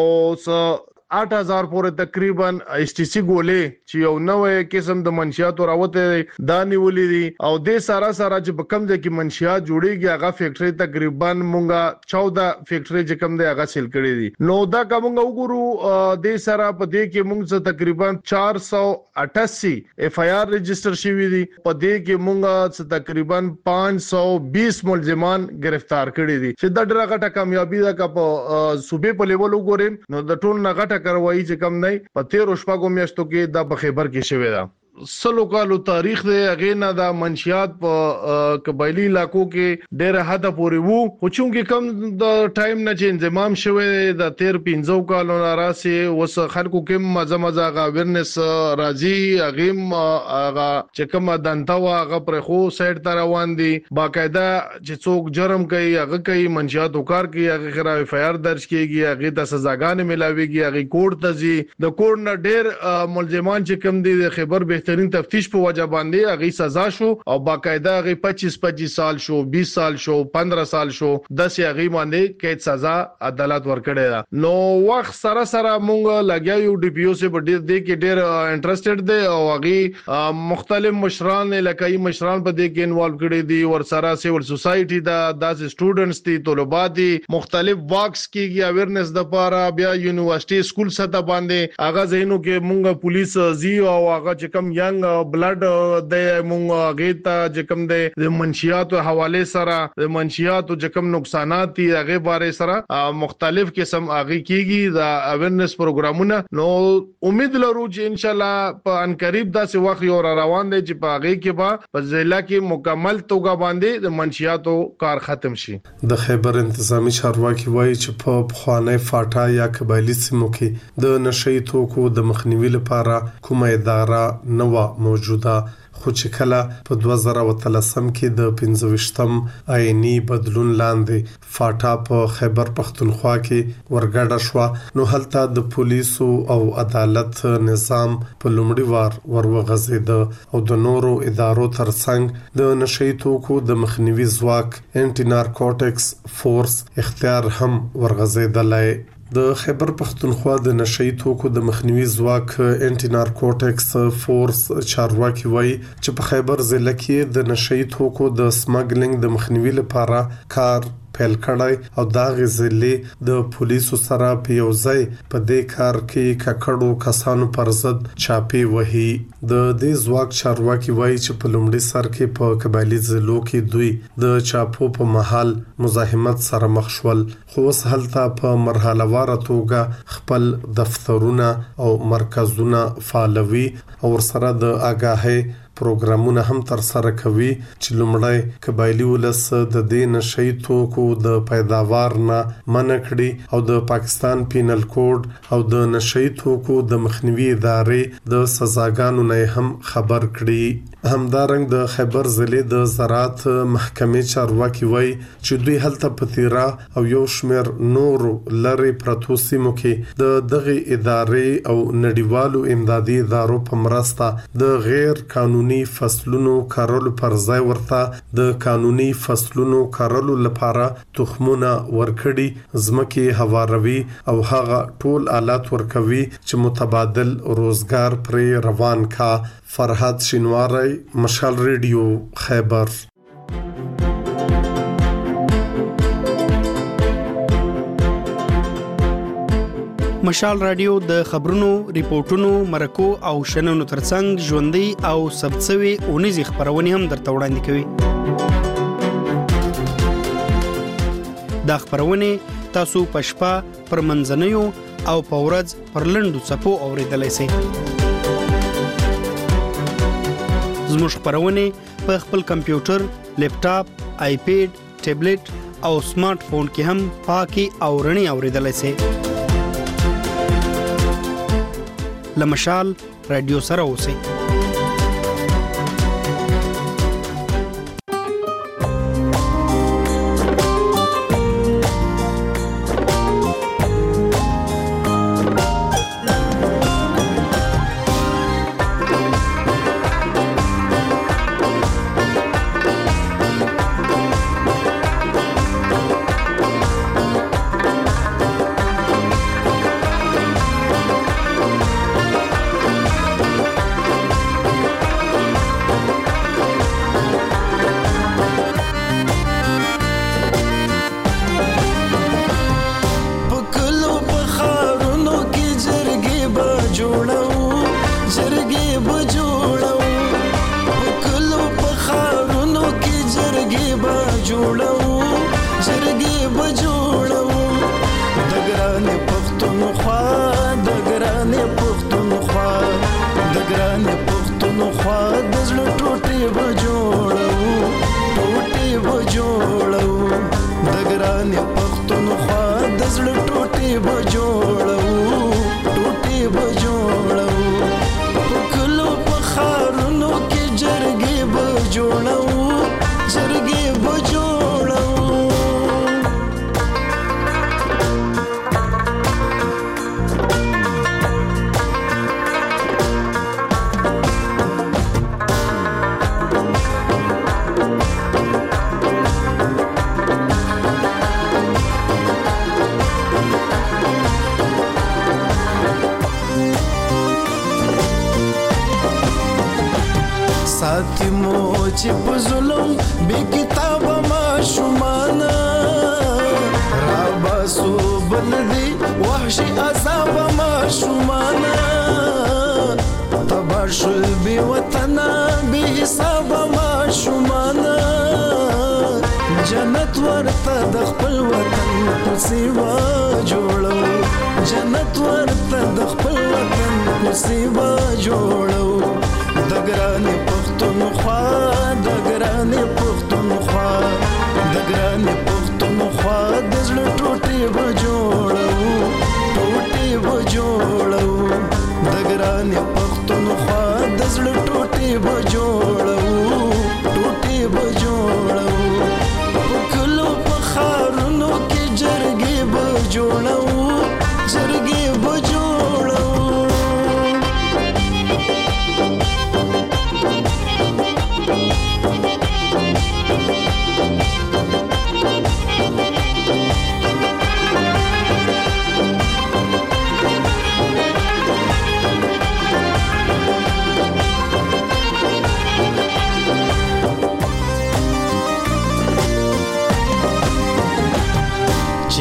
او आठ हज़ार پورې تقریبا ایس ټي سي ګولې چې یو نوې قسم د منشیاتو راوته دا نیولې دي او د سارا سارا چې په کم ځای کې منشیات جوړيږي هغه فیکټري تقریبا مونږه چودہ فیکټري چې کم دی هغه سیل کړې دي. نو دا کومه وګورو د سارا په دې کې مونږ تقریبا چار سو اٹھاسی اف آی آر رجسٹر شوی دي. په دې کې مونږه تقریبا پانچ سو بیس ملزمان گرفتار کړي دي چې دا ډېره غټه کامیابی ده که په صوبې په لیول وګورم نو د ټول نه غټه کاروایی چې کم نه په تیر شپږو میاشتو کې دا په خیبر کې شوی ده. سلو کالو تاریخ دی هغه نه دا منشیات په قبایلی علاقو کې ډېر حد پورې وو خو چې کم د ټایم نه چې انضمام شوی د تیر پنځو کالو راسي وس خلکو کې مزه مزه غا ورنس راځي هغه هغه چې کوم دنتا هغه پر خو سایډ ته روان دي باقاعده چې څوک جرم کوي هغه کوي منشیات وکړ کوي هغه خراب اف آی آر درج کیږي هغه د سزاګانې ملاويږي هغه کورټ ته ځي د کورټ نه ډېر ملزمان چې کوم دي د خیبر ترین تفتیش په وجه باندې هغه سزا شو او باقاعده هغه پچیس پچیس سال شو بیس سال شو پندرہ سال شو دس هغه باندې قید سزا عدالت ورکړی دا. نو وخت سره سره مونږ لګیاو ډي پی او سه په ډیر دې کې ډیر انټرېستډ دي او هغه مختلف مشران لکای مشران په دې کې انوالو کړي دي ور سره سیول سوسايټي دا داس سټوډنټس دي طلبات دي مختلف واکس کیږي اویرنس د پاره بیا یونیورسيټي سکول سطح باندې هغه زینو کې مونږ پولیس زی او هغه چې کم ینګ بلډ د مونږ غیتا چې کوم د منشیاتو حواله سره د منشیاتو چې کوم نقصانات دي هغه باره سره مختلف قسم هغه کیږي د اویرنس پروګرامونه. نو امید لرو چې ان شاء الله په ان قریب داسې وخت یو روان دی چې په هغه کې به په ضلع کې مکمل توګه باندې د منشیاتو کار ختم شي. د خیبر انتظامی چارواکي وایي چې په بخوانه فاټا یا قبایلی سیمو کې د نشئی توکو د مخنیوي لپاره کومه اداره نو موجوده خو چې کله په دوه زره وتلسم کې د پنځويشتم آئینی بدلون لاندې فاټا په خیبر پختونخوا کې ورګډه شو نو هلته د پولیسو او عدالت نظام په لومړي وار ورغځید او د نورو ادارو ترڅنګ د نشئی توکو د مخنیوي ځواک انټي نارکوټکس فورس اختیار هم ورغځیدلای. د خیبر پختونخوا د نشئی توکو د مخنیوي ځواک انټي نارکوټکس فورس چارواکي وایي چې په خیبر ضلع کې د نشئی توکو د سمګلینګ د مخنیوي لپاره کار پیل کړی او دا غزلې د پولیسو سره په یو ځای په دې کار کې ککړو کسانو پر ضد چاپی وهي د دې ځواک چارواکي وایي چې په لومړي سر کې په قبایلی ضلعو کې دوی د چاپو په محل مزاحمت سره مخ شول خو اوس هلته په مرحله واره توګه خپل دفترونه او مرکزونه فعالوي او سره د آگاهي پروګرامونه هم تر سره کوي چې لومړی قبایلی ولس د دې نشئی توکو د پیداوار نه منع کړي او د پاکستان پینل کوډ او د نشئی توکو د مخنیوي ادارې د سزاګانو نه هم خبر کړي همدارنګ د خیبر ضلع د زراعت محکمې چارواکي وایي چې دوی هلته په تیرا او یو شمېر نور لری پرتو سیمو کې د دغه ادارې او نړیوالو امدادي ادارو په مرسته د غیر قانوني فصلونو کارولو پر ځای ورته د قانوني فصلونو کارولو لپاره تخمونه ورکړي ځمکې هواروي او هغه ټول آلات ورکوي چې متبادل روزګار پر روان کا فرحات شینواری مشال ریډیو خیبر مشال رادیو د خبرونو ریپورتونو مرکو او شننو ترڅنګ ژوندۍ او سبڅوي اونیزي خبرونه هم درته وړاندې کوي دا خبرونه تاسو پښپا پر منځنیو او پورز پر لندو صفو اوریدلای شئ زموږ خبرونه په خپل کمپیوټر، لیپټاپ، آیپیډ، ټابلیټ او سمارټ فون کې هم پاکي او رڼي اوریدلای شئ لمشال رادیو سره اوسئ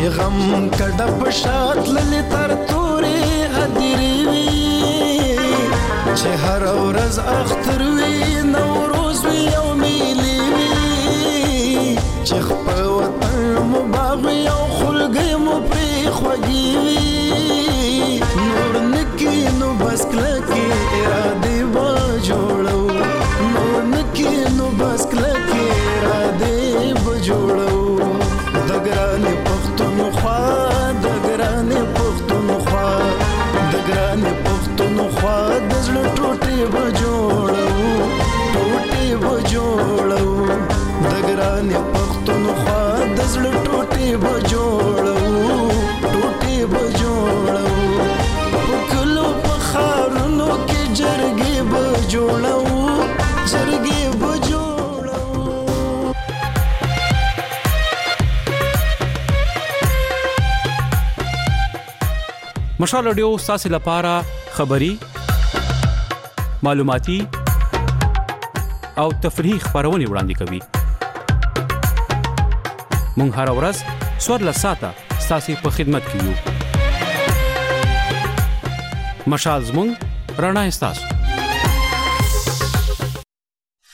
چې غم کډه پشات للی تر تورې هدیرې وي چې هر ورځ اختر وي نوروز وي او میلې وي چې خپل وطن مو باغ وي او خلګې مو پرې خوږې وي نور نکي نو بس کلکې ارادې به جوړو نور نکي نو بس کلکې ارادې به جوړو د ګرانې پښتونخوا د ګرانې پښتونخوا د ګرانې پښتونخوا د زړه ټوټې به جوړو ټوټې به جوړو د ګرانې پښتونخوا د زړه ټوټې به جوړو ټوټې به جوړو په کلو په ښارونو کې جرګې به جوړو جرګې به جوړو. مشال رادیو ستاسو لپاره خبري معلوماتي او تفریحي خبرونه وړاندې کوي. مونږ هر ورځ څوارلس ساعته ستاسو په خدمت کې یو. مشال زموږ رڼا ستاسو.